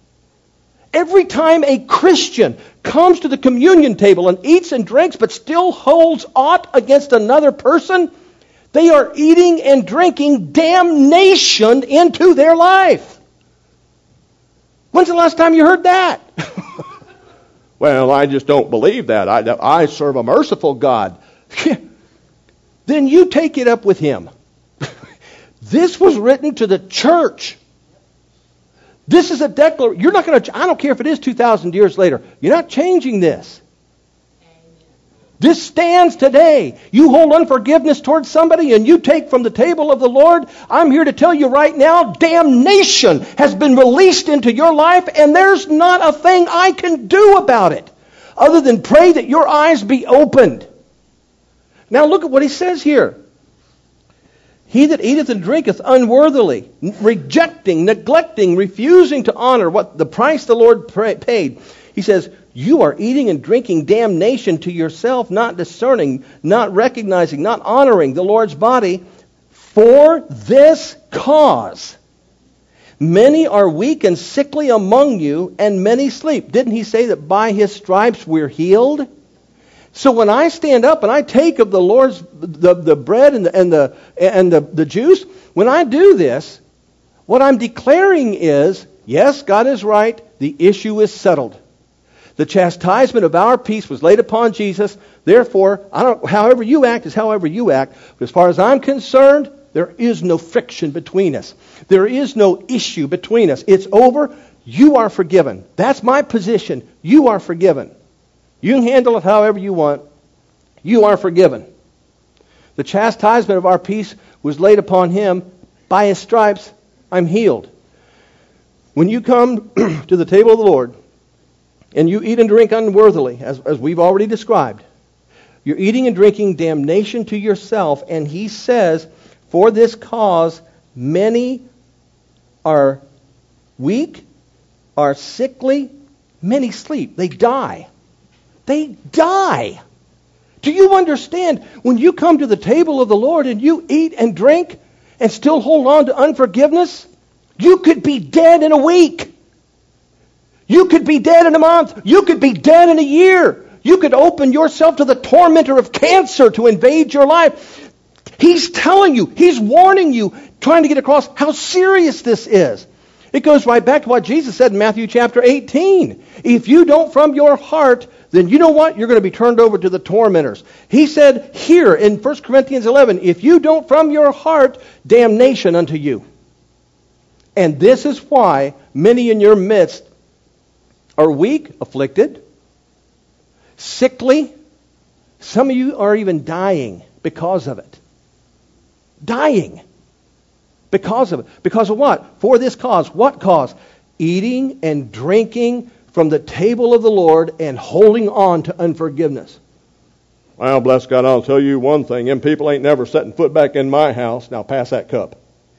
Every time a Christian comes to the communion table and eats and drinks but still holds aught against another person, they are eating and drinking damnation into their life. When's the last time you heard that? Well, I just don't believe that. I, I serve a merciful God. Then you take it up with him. This was written to the church. This is a declaration. You're not going to, I don't care if it is two thousand years later. You're not changing this. This stands today. You hold unforgiveness towards somebody and you take from the table of the Lord. I'm here to tell you right now, damnation has been released into your life, and there's not a thing I can do about it other than pray that your eyes be opened. Now look at what he says here. He that eateth and drinketh unworthily, rejecting, neglecting, refusing to honor what the price the Lord paid. He says, you are eating and drinking damnation to yourself, not discerning, not recognizing, not honoring the Lord's body. For this cause, many are weak and sickly among you, and many sleep. Didn't he say that by his stripes we're healed? So when I stand up and I take of the Lord's the, the bread and the and the and the, the juice, when I do this, what I'm declaring is, yes, God is right, the issue is settled. The chastisement of our peace was laid upon Jesus. Therefore, I don't however you act is however you act. But as far as I'm concerned, there is no friction between us. There is no issue between us. It's over. You are forgiven. That's my position. You are forgiven. You can handle it however you want. You are forgiven. The chastisement of our peace was laid upon him. By his stripes, I'm healed. When you come to the table of the Lord, and you eat and drink unworthily, as, as we've already described, you're eating and drinking damnation to yourself, and he says, for this cause, many are weak, are sickly, many sleep. They die. They die. Do you understand? When you come to the table of the Lord and you eat and drink and still hold on to unforgiveness, you could be dead in a week. You could be dead in a month. You could be dead in a year. You could open yourself to the tormentor of cancer to invade your life. He's telling you, he's warning you, trying to get across how serious this is. It goes right back to what Jesus said in Matthew chapter eighteen. If you don't from your heart, then you know what? You're going to be turned over to the tormentors. He said here in First Corinthians eleven, if you don't from your heart, damnation unto you. And this is why many in your midst are weak, afflicted, sickly. Some of you are even dying because of it. Dying. Because of it. Because of what? For this cause. What cause? Eating and drinking from the table of the Lord and holding on to unforgiveness. Well, bless God, I'll tell you one thing. Them people ain't never setting foot back in my house. Now pass that cup.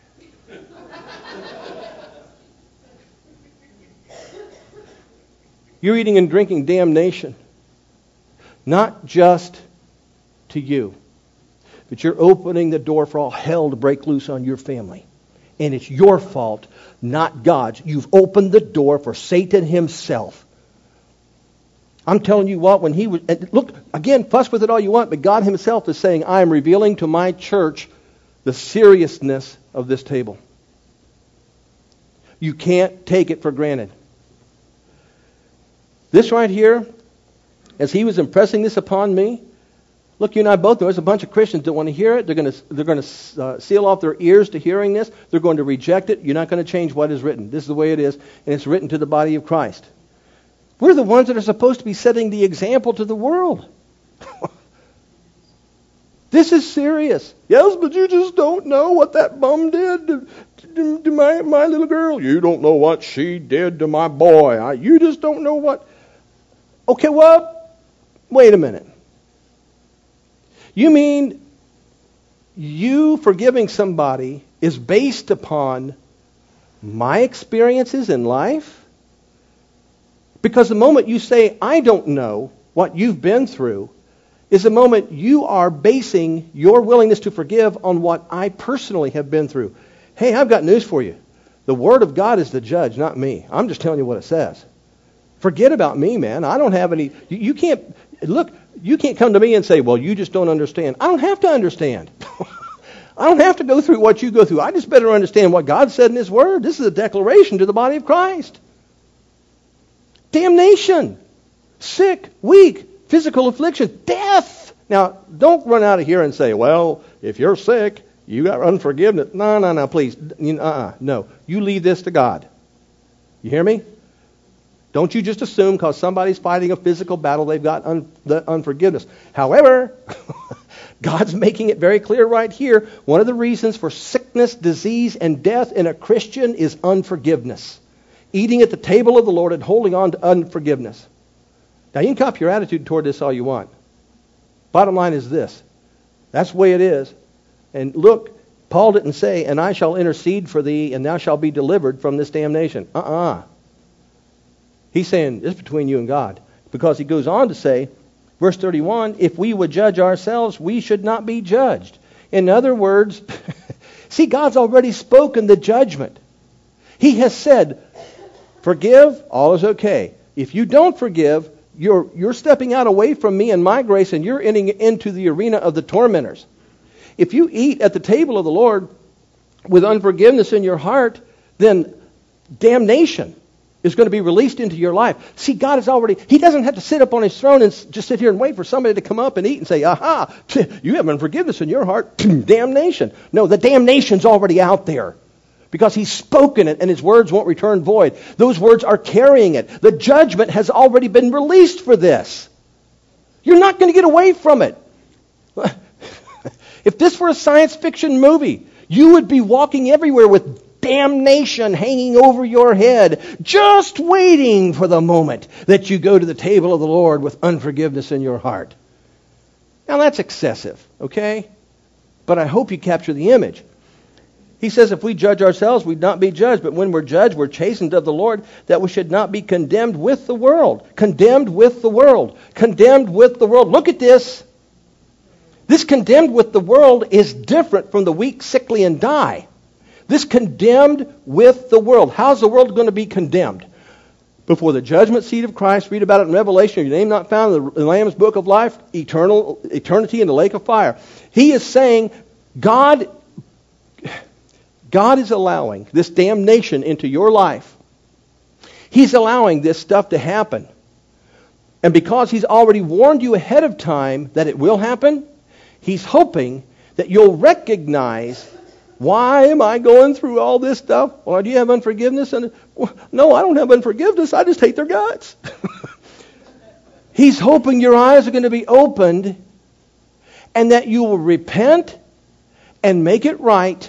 You're eating and drinking damnation. Not just to you, but you're opening the door for all hell to break loose on your family. And it's your fault, not God's. You've opened the door for Satan himself. I'm telling you what, when he was... Look, again, fuss with it all you want, but God himself is saying, I am revealing to my church the seriousness of this table. You can't take it for granted. This right here, as he was impressing this upon me, look, you and I both know there's a bunch of Christians that want to hear it. They're going to they're going to uh, seal off their ears to hearing this. They're going to reject it. You're not going to change what is written. This is the way it is, and it's written to the body of Christ. We're the ones that are supposed to be setting the example to the world. This is serious. Yes, but you just don't know what that bum did to, to, to my, my little girl. You don't know what she did to my boy. I, you just don't know what... Okay, well, wait a minute. You mean you forgiving somebody is based upon my experiences in life? Because the moment you say, I don't know what you've been through, is the moment you are basing your willingness to forgive on what I personally have been through. Hey, I've got news for you. The Word of God is the judge, not me. I'm just telling you what it says. Forget about me, man. I don't have any... You, you can't... Look, you can't come to me and say, well, you just don't understand. I don't have to understand. I don't have to go through what you go through. I just better understand what God said in His Word. This is a declaration to the body of Christ. Damnation. Sick, weak, physical affliction, death. Now, don't run out of here and say, well, if you're sick, you got unforgiveness. No, no, no, please. Uh-uh, no. You leave this to God. You hear me? Don't you just assume because somebody's fighting a physical battle, they've got un- the unforgiveness. However, God's making it very clear right here. One of the reasons for sickness, disease, and death in a Christian is unforgiveness. Eating at the table of the Lord and holding on to unforgiveness. Now, you can copy your attitude toward this all you want. Bottom line is this. That's the way it is. And look, Paul didn't say, and I shall intercede for thee, and thou shalt be delivered from this damnation. Uh-uh. He's saying, it's between you and God. Because he goes on to say, verse thirty-one, if we would judge ourselves, we should not be judged. In other words, see, God's already spoken the judgment. He has said, forgive, all is okay. If you don't forgive, you're, you're stepping out away from me and my grace, and you're entering into the arena of the tormentors. If you eat at the table of the Lord with unforgiveness in your heart, then damnation is going to be released into your life. See, God is already, He doesn't have to sit up on His throne and just sit here and wait for somebody to come up and eat and say, aha, you have unforgiveness in your heart, damnation. No, the damnation's already out there. Because He's spoken it and His words won't return void. Those words are carrying it. The judgment has already been released for this. You're not going to get away from it. If this were a science fiction movie, you would be walking everywhere with damnation hanging over your head, just waiting for the moment that you go to the table of the Lord with unforgiveness in your heart. Now that's excessive, okay? But I hope you capture the image. He says if we judge ourselves, we'd not be judged. But when we're judged, we're chastened of the Lord, that we should not be condemned with the world. Condemned with the world. Condemned with the world. Look at this. This condemned with the world is different from the weak, sickly, and die. This condemned with the world. How's the world going to be condemned? Before the judgment seat of Christ, read about it in Revelation, your name not found in the Lamb's book of life, eternal eternity in the lake of fire. He is saying, God, God is allowing this damnation into your life. He's allowing this stuff to happen. And because He's already warned you ahead of time that it will happen, He's hoping that you'll recognize, why am I going through all this stuff? Well, do you have unforgiveness? And well, no, I don't have unforgiveness. I just hate their guts. He's hoping your eyes are going to be opened and that you will repent and make it right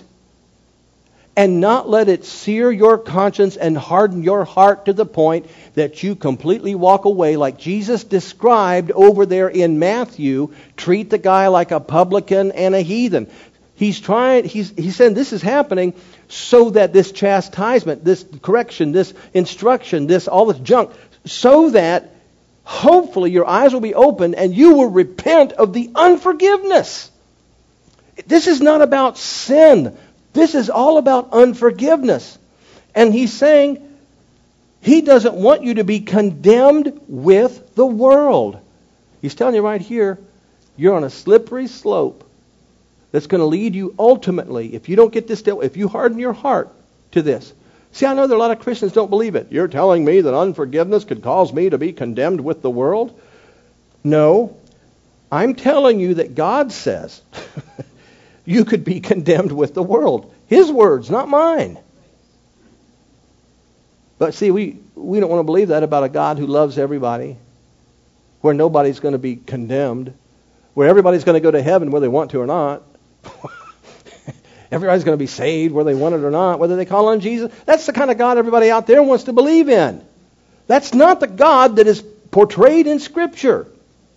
and not let it sear your conscience and harden your heart to the point that you completely walk away like Jesus described over there in Matthew. Treat the guy like a publican and a heathen. He's trying, he's, he's saying this is happening so that this chastisement, this correction, this instruction, this all this junk, so that hopefully your eyes will be opened and you will repent of the unforgiveness. This is not about sin. This is all about unforgiveness. And He's saying He doesn't want you to be condemned with the world. He's telling you right here, you're on a slippery slope that's going to lead you ultimately, if you don't get this dealt, if you harden your heart to this. See, I know that a lot of Christians don't believe it. You're telling me that unforgiveness could cause me to be condemned with the world? No. I'm telling you that God says you could be condemned with the world. His words, not mine. But see, we, we don't want to believe that about a God who loves everybody, where nobody's going to be condemned, where everybody's going to go to heaven whether they want to or not. Everybody's going to be saved whether they want it or not, whether they call on Jesus. That's the kind of God everybody out there wants to believe in. That's not the God that is portrayed in Scripture.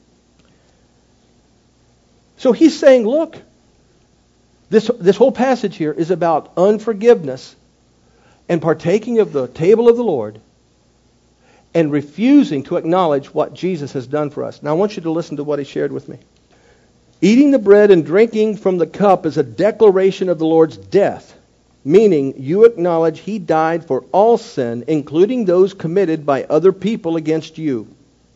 So he's saying, look, this, this whole passage here is about unforgiveness and partaking of the table of the Lord and refusing to acknowledge what Jesus has done for us. Now I want you to listen to what he shared with me. Eating the bread and drinking from the cup is a declaration of the Lord's death, meaning you acknowledge he died for all sin, including those committed by other people against you.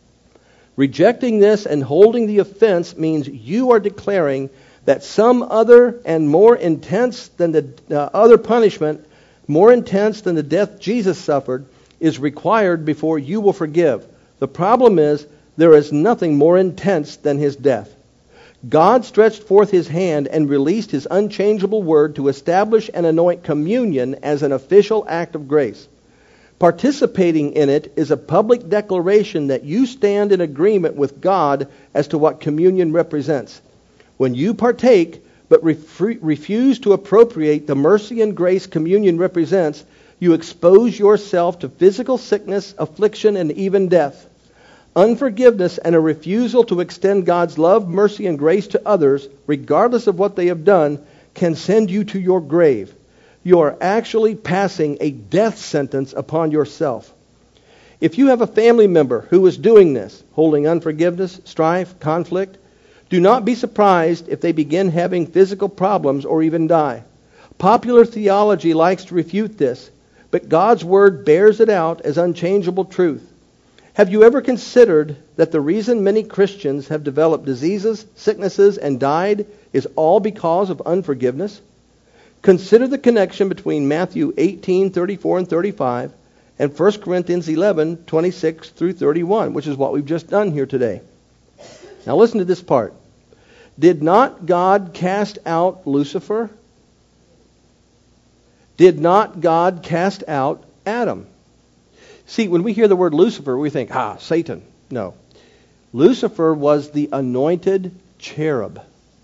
Rejecting this and holding the offense means you are declaring that some other and more intense than the uh, other punishment, more intense than the death Jesus suffered, is required before you will forgive. The problem is there is nothing more intense than his death. God stretched forth his hand and released his unchangeable word to establish and anoint communion as an official act of grace. Participating in it is a public declaration that you stand in agreement with God as to what communion represents. When you partake, but ref- refuse to appropriate the mercy and grace communion represents, you expose yourself to physical sickness, affliction, and even death. Unforgiveness and a refusal to extend God's love, mercy, and grace to others, regardless of what they have done, can send you to your grave. You are actually passing a death sentence upon yourself. If you have a family member who is doing this, holding unforgiveness, strife, conflict, do not be surprised if they begin having physical problems or even die. Popular theology likes to refute this, but God's Word bears it out as unchangeable truth. Have you ever considered that the reason many Christians have developed diseases, sicknesses, and died is all because of unforgiveness? Consider the connection between Matthew eighteen, thirty-four and thirty-five and First Corinthians eleven, twenty-six through thirty-one, which is what we've just done here today. Now listen to this part. Did not God cast out Lucifer? Did not God cast out Adam? See, when we hear the word Lucifer, we think, ah, Satan. No. Lucifer was the anointed cherub.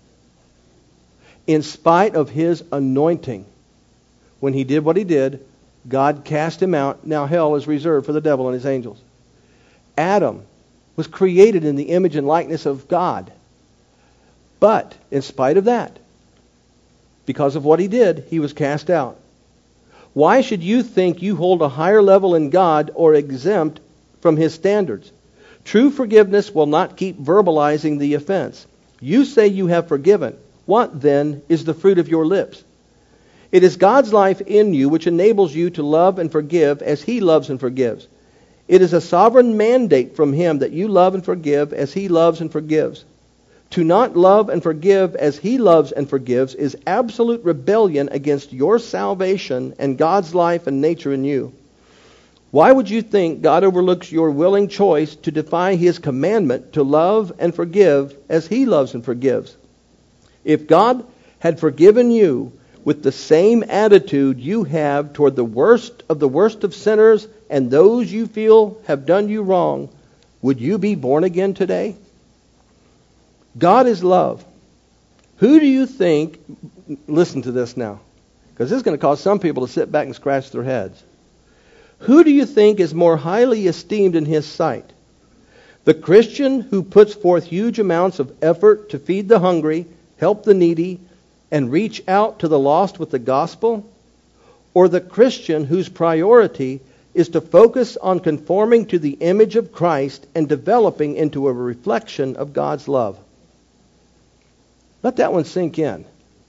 In spite of his anointing, when he did what he did, God cast him out. Now hell is reserved for the devil and his angels. Adam was created in the image and likeness of God. But in spite of that, because of what he did, he was cast out. Why should you think you hold a higher level in God or exempt from his standards? True forgiveness will not keep verbalizing the offense. You say you have forgiven. What, then, is the fruit of your lips? It is God's life in you which enables you to love and forgive as he loves and forgives. It is a sovereign mandate from him that you love and forgive as he loves and forgives. To not love and forgive as he loves and forgives is absolute rebellion against your salvation and God's life and nature in you. Why would you think God overlooks your willing choice to defy his commandment to love and forgive as he loves and forgives? If God had forgiven you with the same attitude you have toward the worst of the worst of sinners and those you feel have done you wrong, would you be born again today? God is love. Who do you think, listen to this now, because this is going to cause some people to sit back and scratch their heads. Who do you think is more highly esteemed in his sight? The Christian who puts forth huge amounts of effort to feed the hungry, help the needy, and reach out to the lost with the gospel? Or the Christian whose priority is to focus on conforming to the image of Christ and developing into a reflection of God's love? Let that one sink in.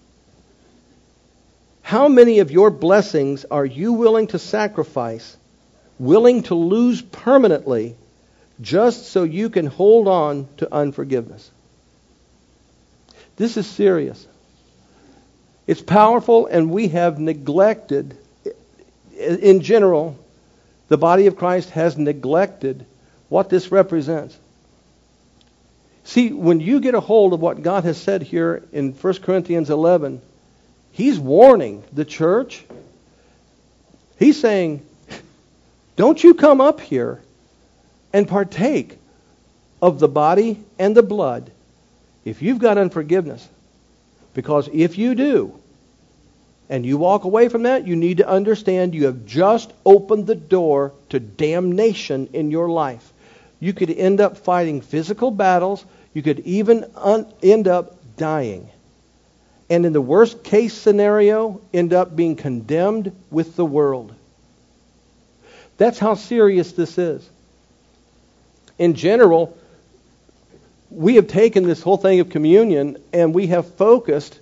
How many of your blessings are you willing to sacrifice, willing to lose permanently, just so you can hold on to unforgiveness? This is serious. It's powerful, and we have neglected, in general, the body of Christ has neglected what this represents. See, when you get a hold of what God has said here in First Corinthians eleven, he's warning the church. He's saying, Don't you come up here and partake of the body and the blood if you've got unforgiveness. Because if you do, and you walk away from that, you need to understand you have just opened the door to damnation in your life. You could end up fighting physical battles. You could even un- end up dying. And in the worst case scenario, end up being condemned with the world. That's how serious this is. In general, we have taken this whole thing of communion and we have focused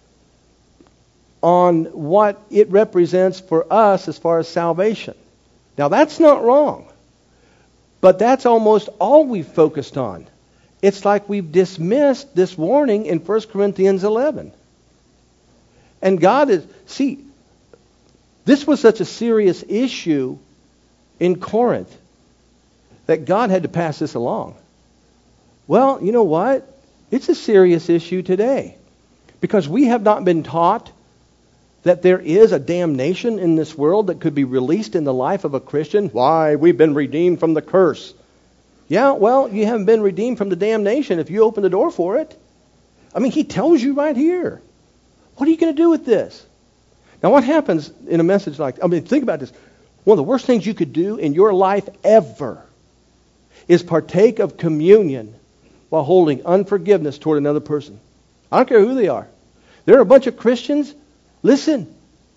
on what it represents for us as far as salvation. Now that's not wrong, but that's almost all we've focused on. It's like we've dismissed this warning in First Corinthians eleven. And God is, see, this was such a serious issue in Corinth that God had to pass this along. Well, you know what? It's a serious issue today because we have not been taught that there is a damnation in this world that could be released in the life of a Christian. Why? We've been redeemed from the curse. Yeah, well, you haven't been redeemed from the damnation if you open the door for it. I mean, he tells you right here. What are you going to do with this? Now, what happens in a message like, I mean, think about this. One of the worst things you could do in your life ever is partake of communion while holding unforgiveness toward another person. I don't care who they are. There are a bunch of Christians. Listen,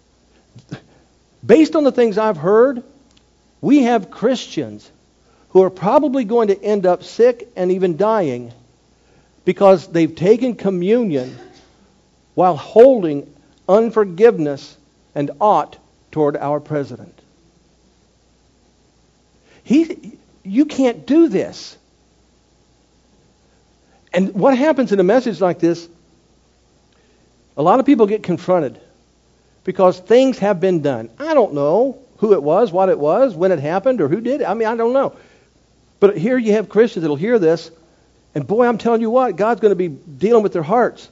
based on the things I've heard, we have Christians who are probably going to end up sick and even dying because they've taken communion while holding unforgiveness and ought toward our president. He, you can't do this. And what happens in a message like this, a lot of people get confronted because things have been done. I don't know who it was, what it was, when it happened, or who did it. I mean, I don't know. But here you have Christians that will hear this, and boy, I'm telling you what, God's going to be dealing with their hearts.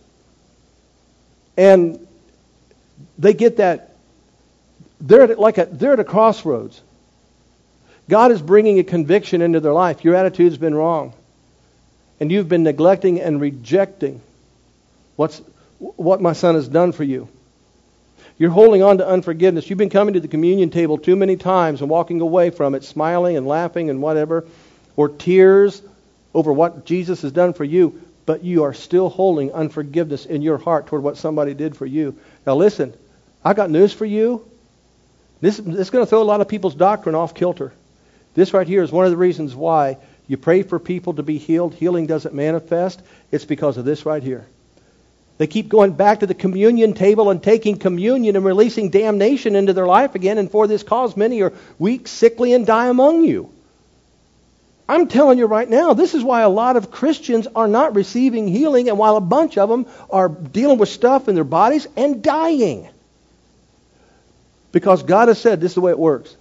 And they get that, they're at, like a, they're at a crossroads. God is bringing a conviction into their life. Your attitude's been wrong. And you've been neglecting and rejecting what's, what my son has done for you. You're holding on to unforgiveness. You've been coming to the communion table too many times and walking away from it, smiling and laughing and whatever, or tears over what Jesus has done for you, but you are still holding unforgiveness in your heart toward what somebody did for you. Now listen, I got news for you. This, this is going to throw a lot of people's doctrine off kilter. This right here is one of the reasons why you pray for people to be healed. Healing doesn't manifest. It's because of this right here. They keep going back to the communion table and taking communion and releasing damnation into their life again. And for this cause, many are weak, sickly, and die among you. I'm telling you right now, this is why a lot of Christians are not receiving healing, and while a bunch of them are dealing with stuff in their bodies and dying. Because God has said this is the way it works.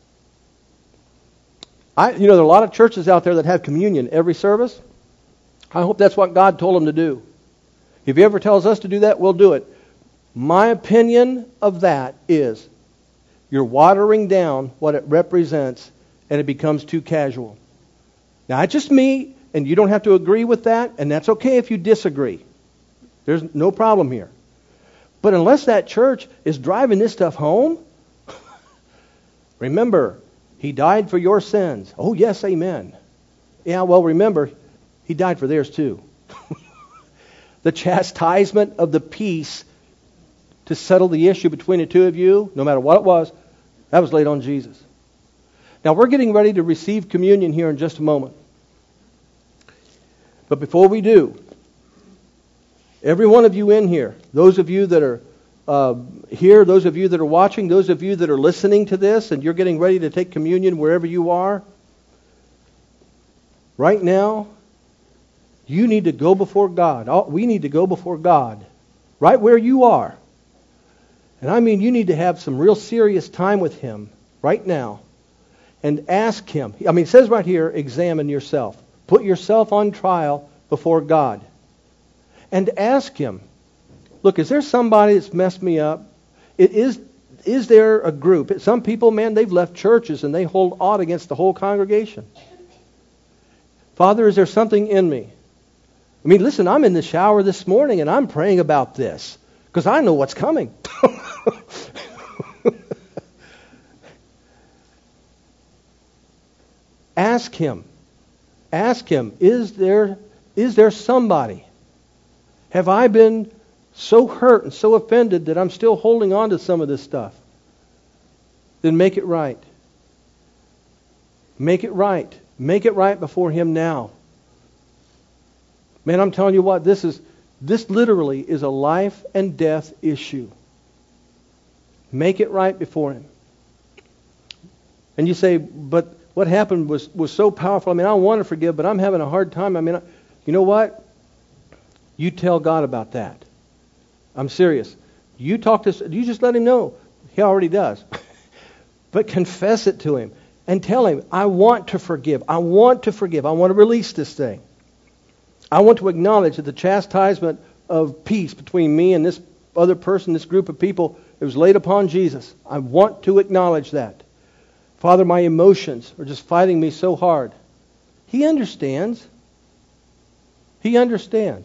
I, you know, there are a lot of churches out there that have communion every service. I hope that's what God told them to do. If He ever tells us to do that, we'll do it. My opinion of that is you're watering down what it represents and it becomes too casual. Now, it's just me, and you don't have to agree with that, and that's okay if you disagree. There's no problem here. But unless that church is driving this stuff home, remember, He died for your sins. Oh, yes, amen. Yeah, well, remember, He died for theirs too. The chastisement of the peace to settle the issue between the two of you, no matter what it was, that was laid on Jesus. Now, we're getting ready to receive communion here in just a moment. But before we do, every one of you in here, those of you that are uh, here, those of you that are watching, those of you that are listening to this, and you're getting ready to take communion wherever you are, right now, you need to go before God. We need to go before God right where you are. And I mean, you need to have some real serious time with Him right now and ask Him. I mean, it says right here, examine yourself. Put yourself on trial before God. And ask Him, look, is there somebody that's messed me up? It is, is there a group? Some people, man, they've left churches and they hold aught against the whole congregation. Father, is there something in me? I mean, listen, I'm in the shower this morning and I'm praying about this because I know what's coming. Ask him. Ask him, is there, is there somebody? Have I been so hurt and so offended that I'm still holding on to some of this stuff? Then make it right. Make it right. Make it right before him now. Man, I'm telling you what, this is this literally is a life and death issue. Make it right before him. And you say, but what happened was, was so powerful. I mean, I want to forgive, but I'm having a hard time. I mean, I, you know what? You tell God about that. I'm serious. You talk to, you just let him know. He already does. But confess it to him and tell him, I want to forgive. I want to forgive. I want to release this thing. I want to acknowledge that the chastisement of peace between me and this other person, this group of people, it was laid upon Jesus. I want to acknowledge that. Father, my emotions are just fighting me so hard. He understands. He understands.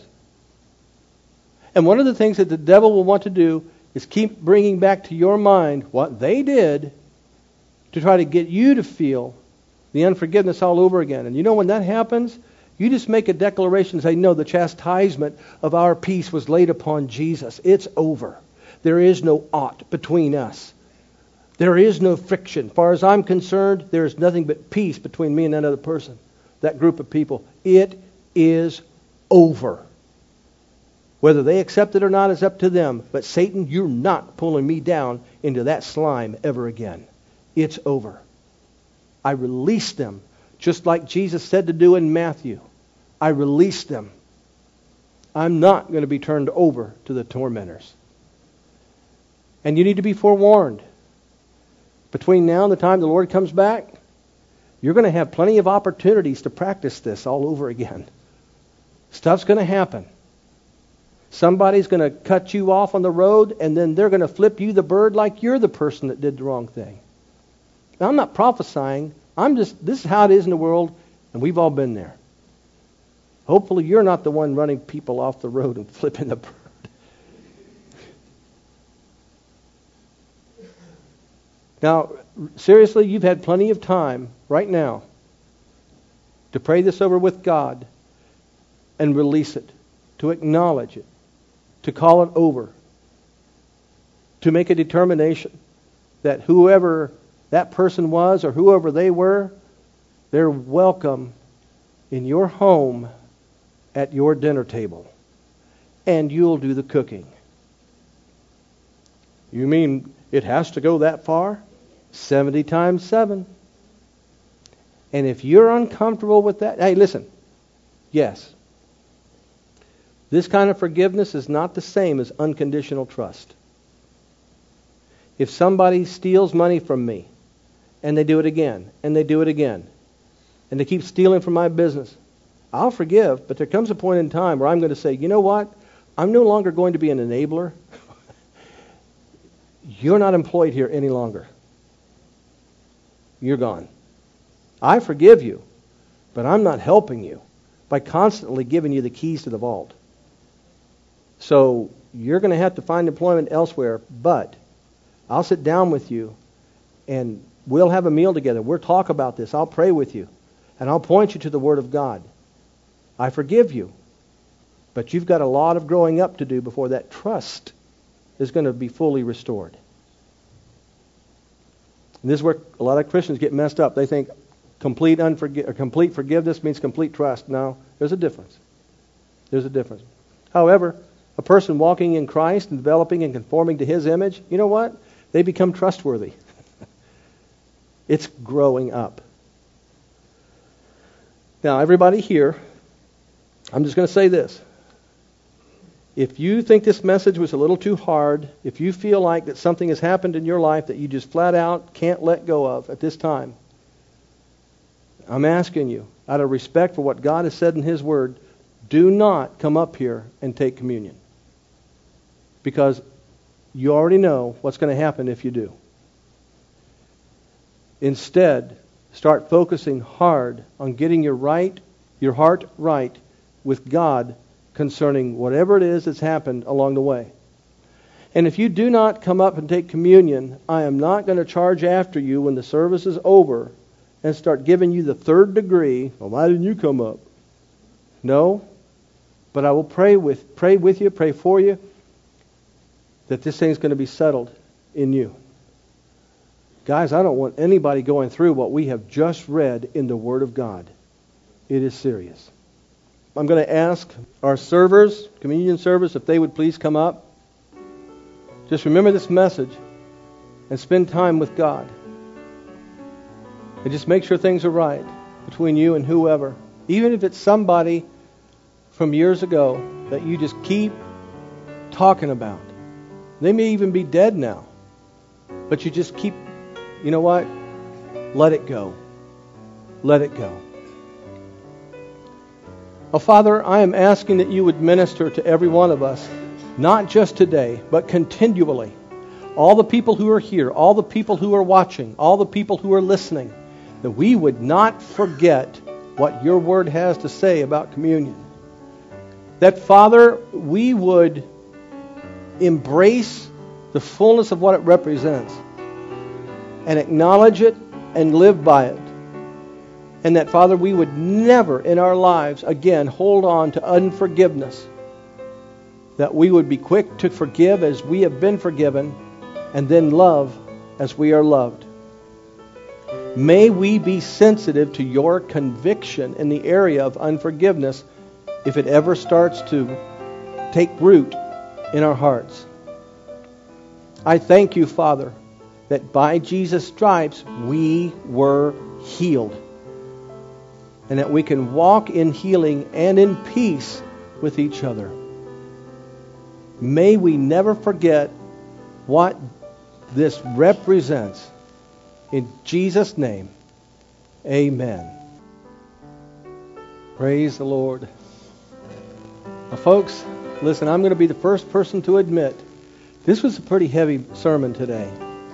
And one of the things that the devil will want to do is keep bringing back to your mind what they did to try to get you to feel the unforgiveness all over again. And you know when that happens, you just make a declaration and say, no, the chastisement of our peace was laid upon Jesus. It's over. There is no aught between us. There is no friction. As far as I'm concerned, there is nothing but peace between me and that other person, that group of people. It is over. Whether they accept it or not is up to them. But Satan, you're not pulling me down into that slime ever again. It's over. I release them, just like Jesus said to do in Matthew. I release them. I'm not going to be turned over to the tormentors. And you need to be forewarned. Between now and the time the Lord comes back, you're going to have plenty of opportunities to practice this all over again. Stuff's going to happen. Somebody's going to cut you off on the road, and then they're going to flip you the bird like you're the person that did the wrong thing. Now, I'm not prophesying. I'm just, this is how it is in the world, and we've all been there. Hopefully you're not the one running people off the road and flipping the bird. Now, seriously, you've had plenty of time right now to pray this over with God and release it, to acknowledge it, to call it over, to make a determination that whoever that person was or whoever they were, they're welcome in your home at your dinner table, and you'll do the cooking. You mean it has to go that far? seventy times seven. And if you're uncomfortable with that, hey, listen. Yes. This kind of forgiveness is not the same as unconditional trust. If somebody steals money from me, and they do it again, and they do it again, and they keep stealing from my business, I'll forgive, but there comes a point in time where I'm going to say, you know what? I'm no longer going to be an enabler. You're not employed here any longer. You're gone. I forgive you, but I'm not helping you by constantly giving you the keys to the vault. So you're going to have to find employment elsewhere, but I'll sit down with you and we'll have a meal together. We'll talk about this. I'll pray with you, and I'll point you to the Word of God. I forgive you, but you've got a lot of growing up to do before that trust is going to be fully restored. And this is where a lot of Christians get messed up. They think complete unforgi- or complete forgiveness means complete trust. No, there's a difference. There's a difference. However, a person walking in Christ and developing and conforming to His image, you know what? They become trustworthy. It's growing up. Now, everybody here, I'm just going to say this. If you think this message was a little too hard, if you feel like that something has happened in your life that you just flat out can't let go of at this time, I'm asking you, out of respect for what God has said in His Word, do not come up here and take communion. Because you already know what's going to happen if you do. Instead, start focusing hard on getting your right, your heart right with God concerning whatever it is that's happened along the way. And if you do not come up and take communion, I am not going to charge after you when the service is over and start giving you the third degree. Well, why didn't you come up? No, but I will pray with pray with you, pray for you, that this thing's going to be settled in you. Guys, I don't want anybody going through what we have just read in the Word of God. It is serious. I'm going to ask our servers, communion servers, if they would please come up. Just remember this message and spend time with God. And just make sure things are right between you and whoever. Even if it's somebody from years ago that you just keep talking about. They may even be dead now. But you just keep, you know what? Let it go. Let it go. Oh, Father, I am asking that you would minister to every one of us, not just today, but continually. All the people who are here, all the people who are watching, all the people who are listening, that we would not forget what your word has to say about communion. That, Father, we would embrace the fullness of what it represents and acknowledge it and live by it. And that, Father, we would never in our lives again hold on to unforgiveness. That we would be quick to forgive as we have been forgiven, and then love as we are loved. May we be sensitive to your conviction in the area of unforgiveness if it ever starts to take root in our hearts. I thank you, Father, that by Jesus' stripes we were healed, and that we can walk in healing and in peace with each other. May we never forget what this represents. In Jesus' name, amen. Praise the Lord. Now, folks, listen, I'm going to be the first person to admit this was a pretty heavy sermon today.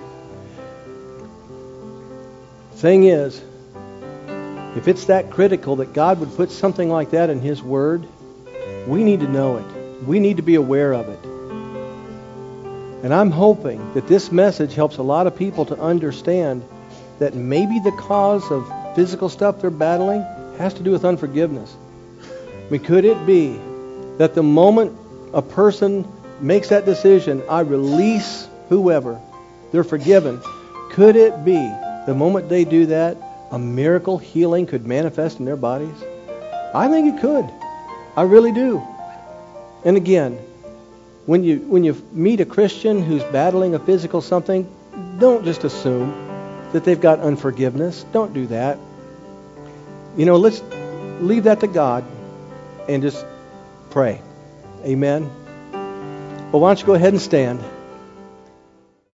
Thing is, if it's that critical that God would put something like that in His Word, we need to know it. We need to be aware of it. And I'm hoping that this message helps a lot of people to understand that maybe the cause of physical stuff they're battling has to do with unforgiveness. I mean, could it be that the moment a person makes that decision, I release whoever, they're forgiven, could it be the moment they do that, a miracle healing could manifest in their bodies? I think it could. I really do. And again, when you when you meet a Christian who's battling a physical something, don't just assume that they've got unforgiveness. Don't do that. You know, let's leave that to God and just pray. Amen. Well, why don't you go ahead and stand.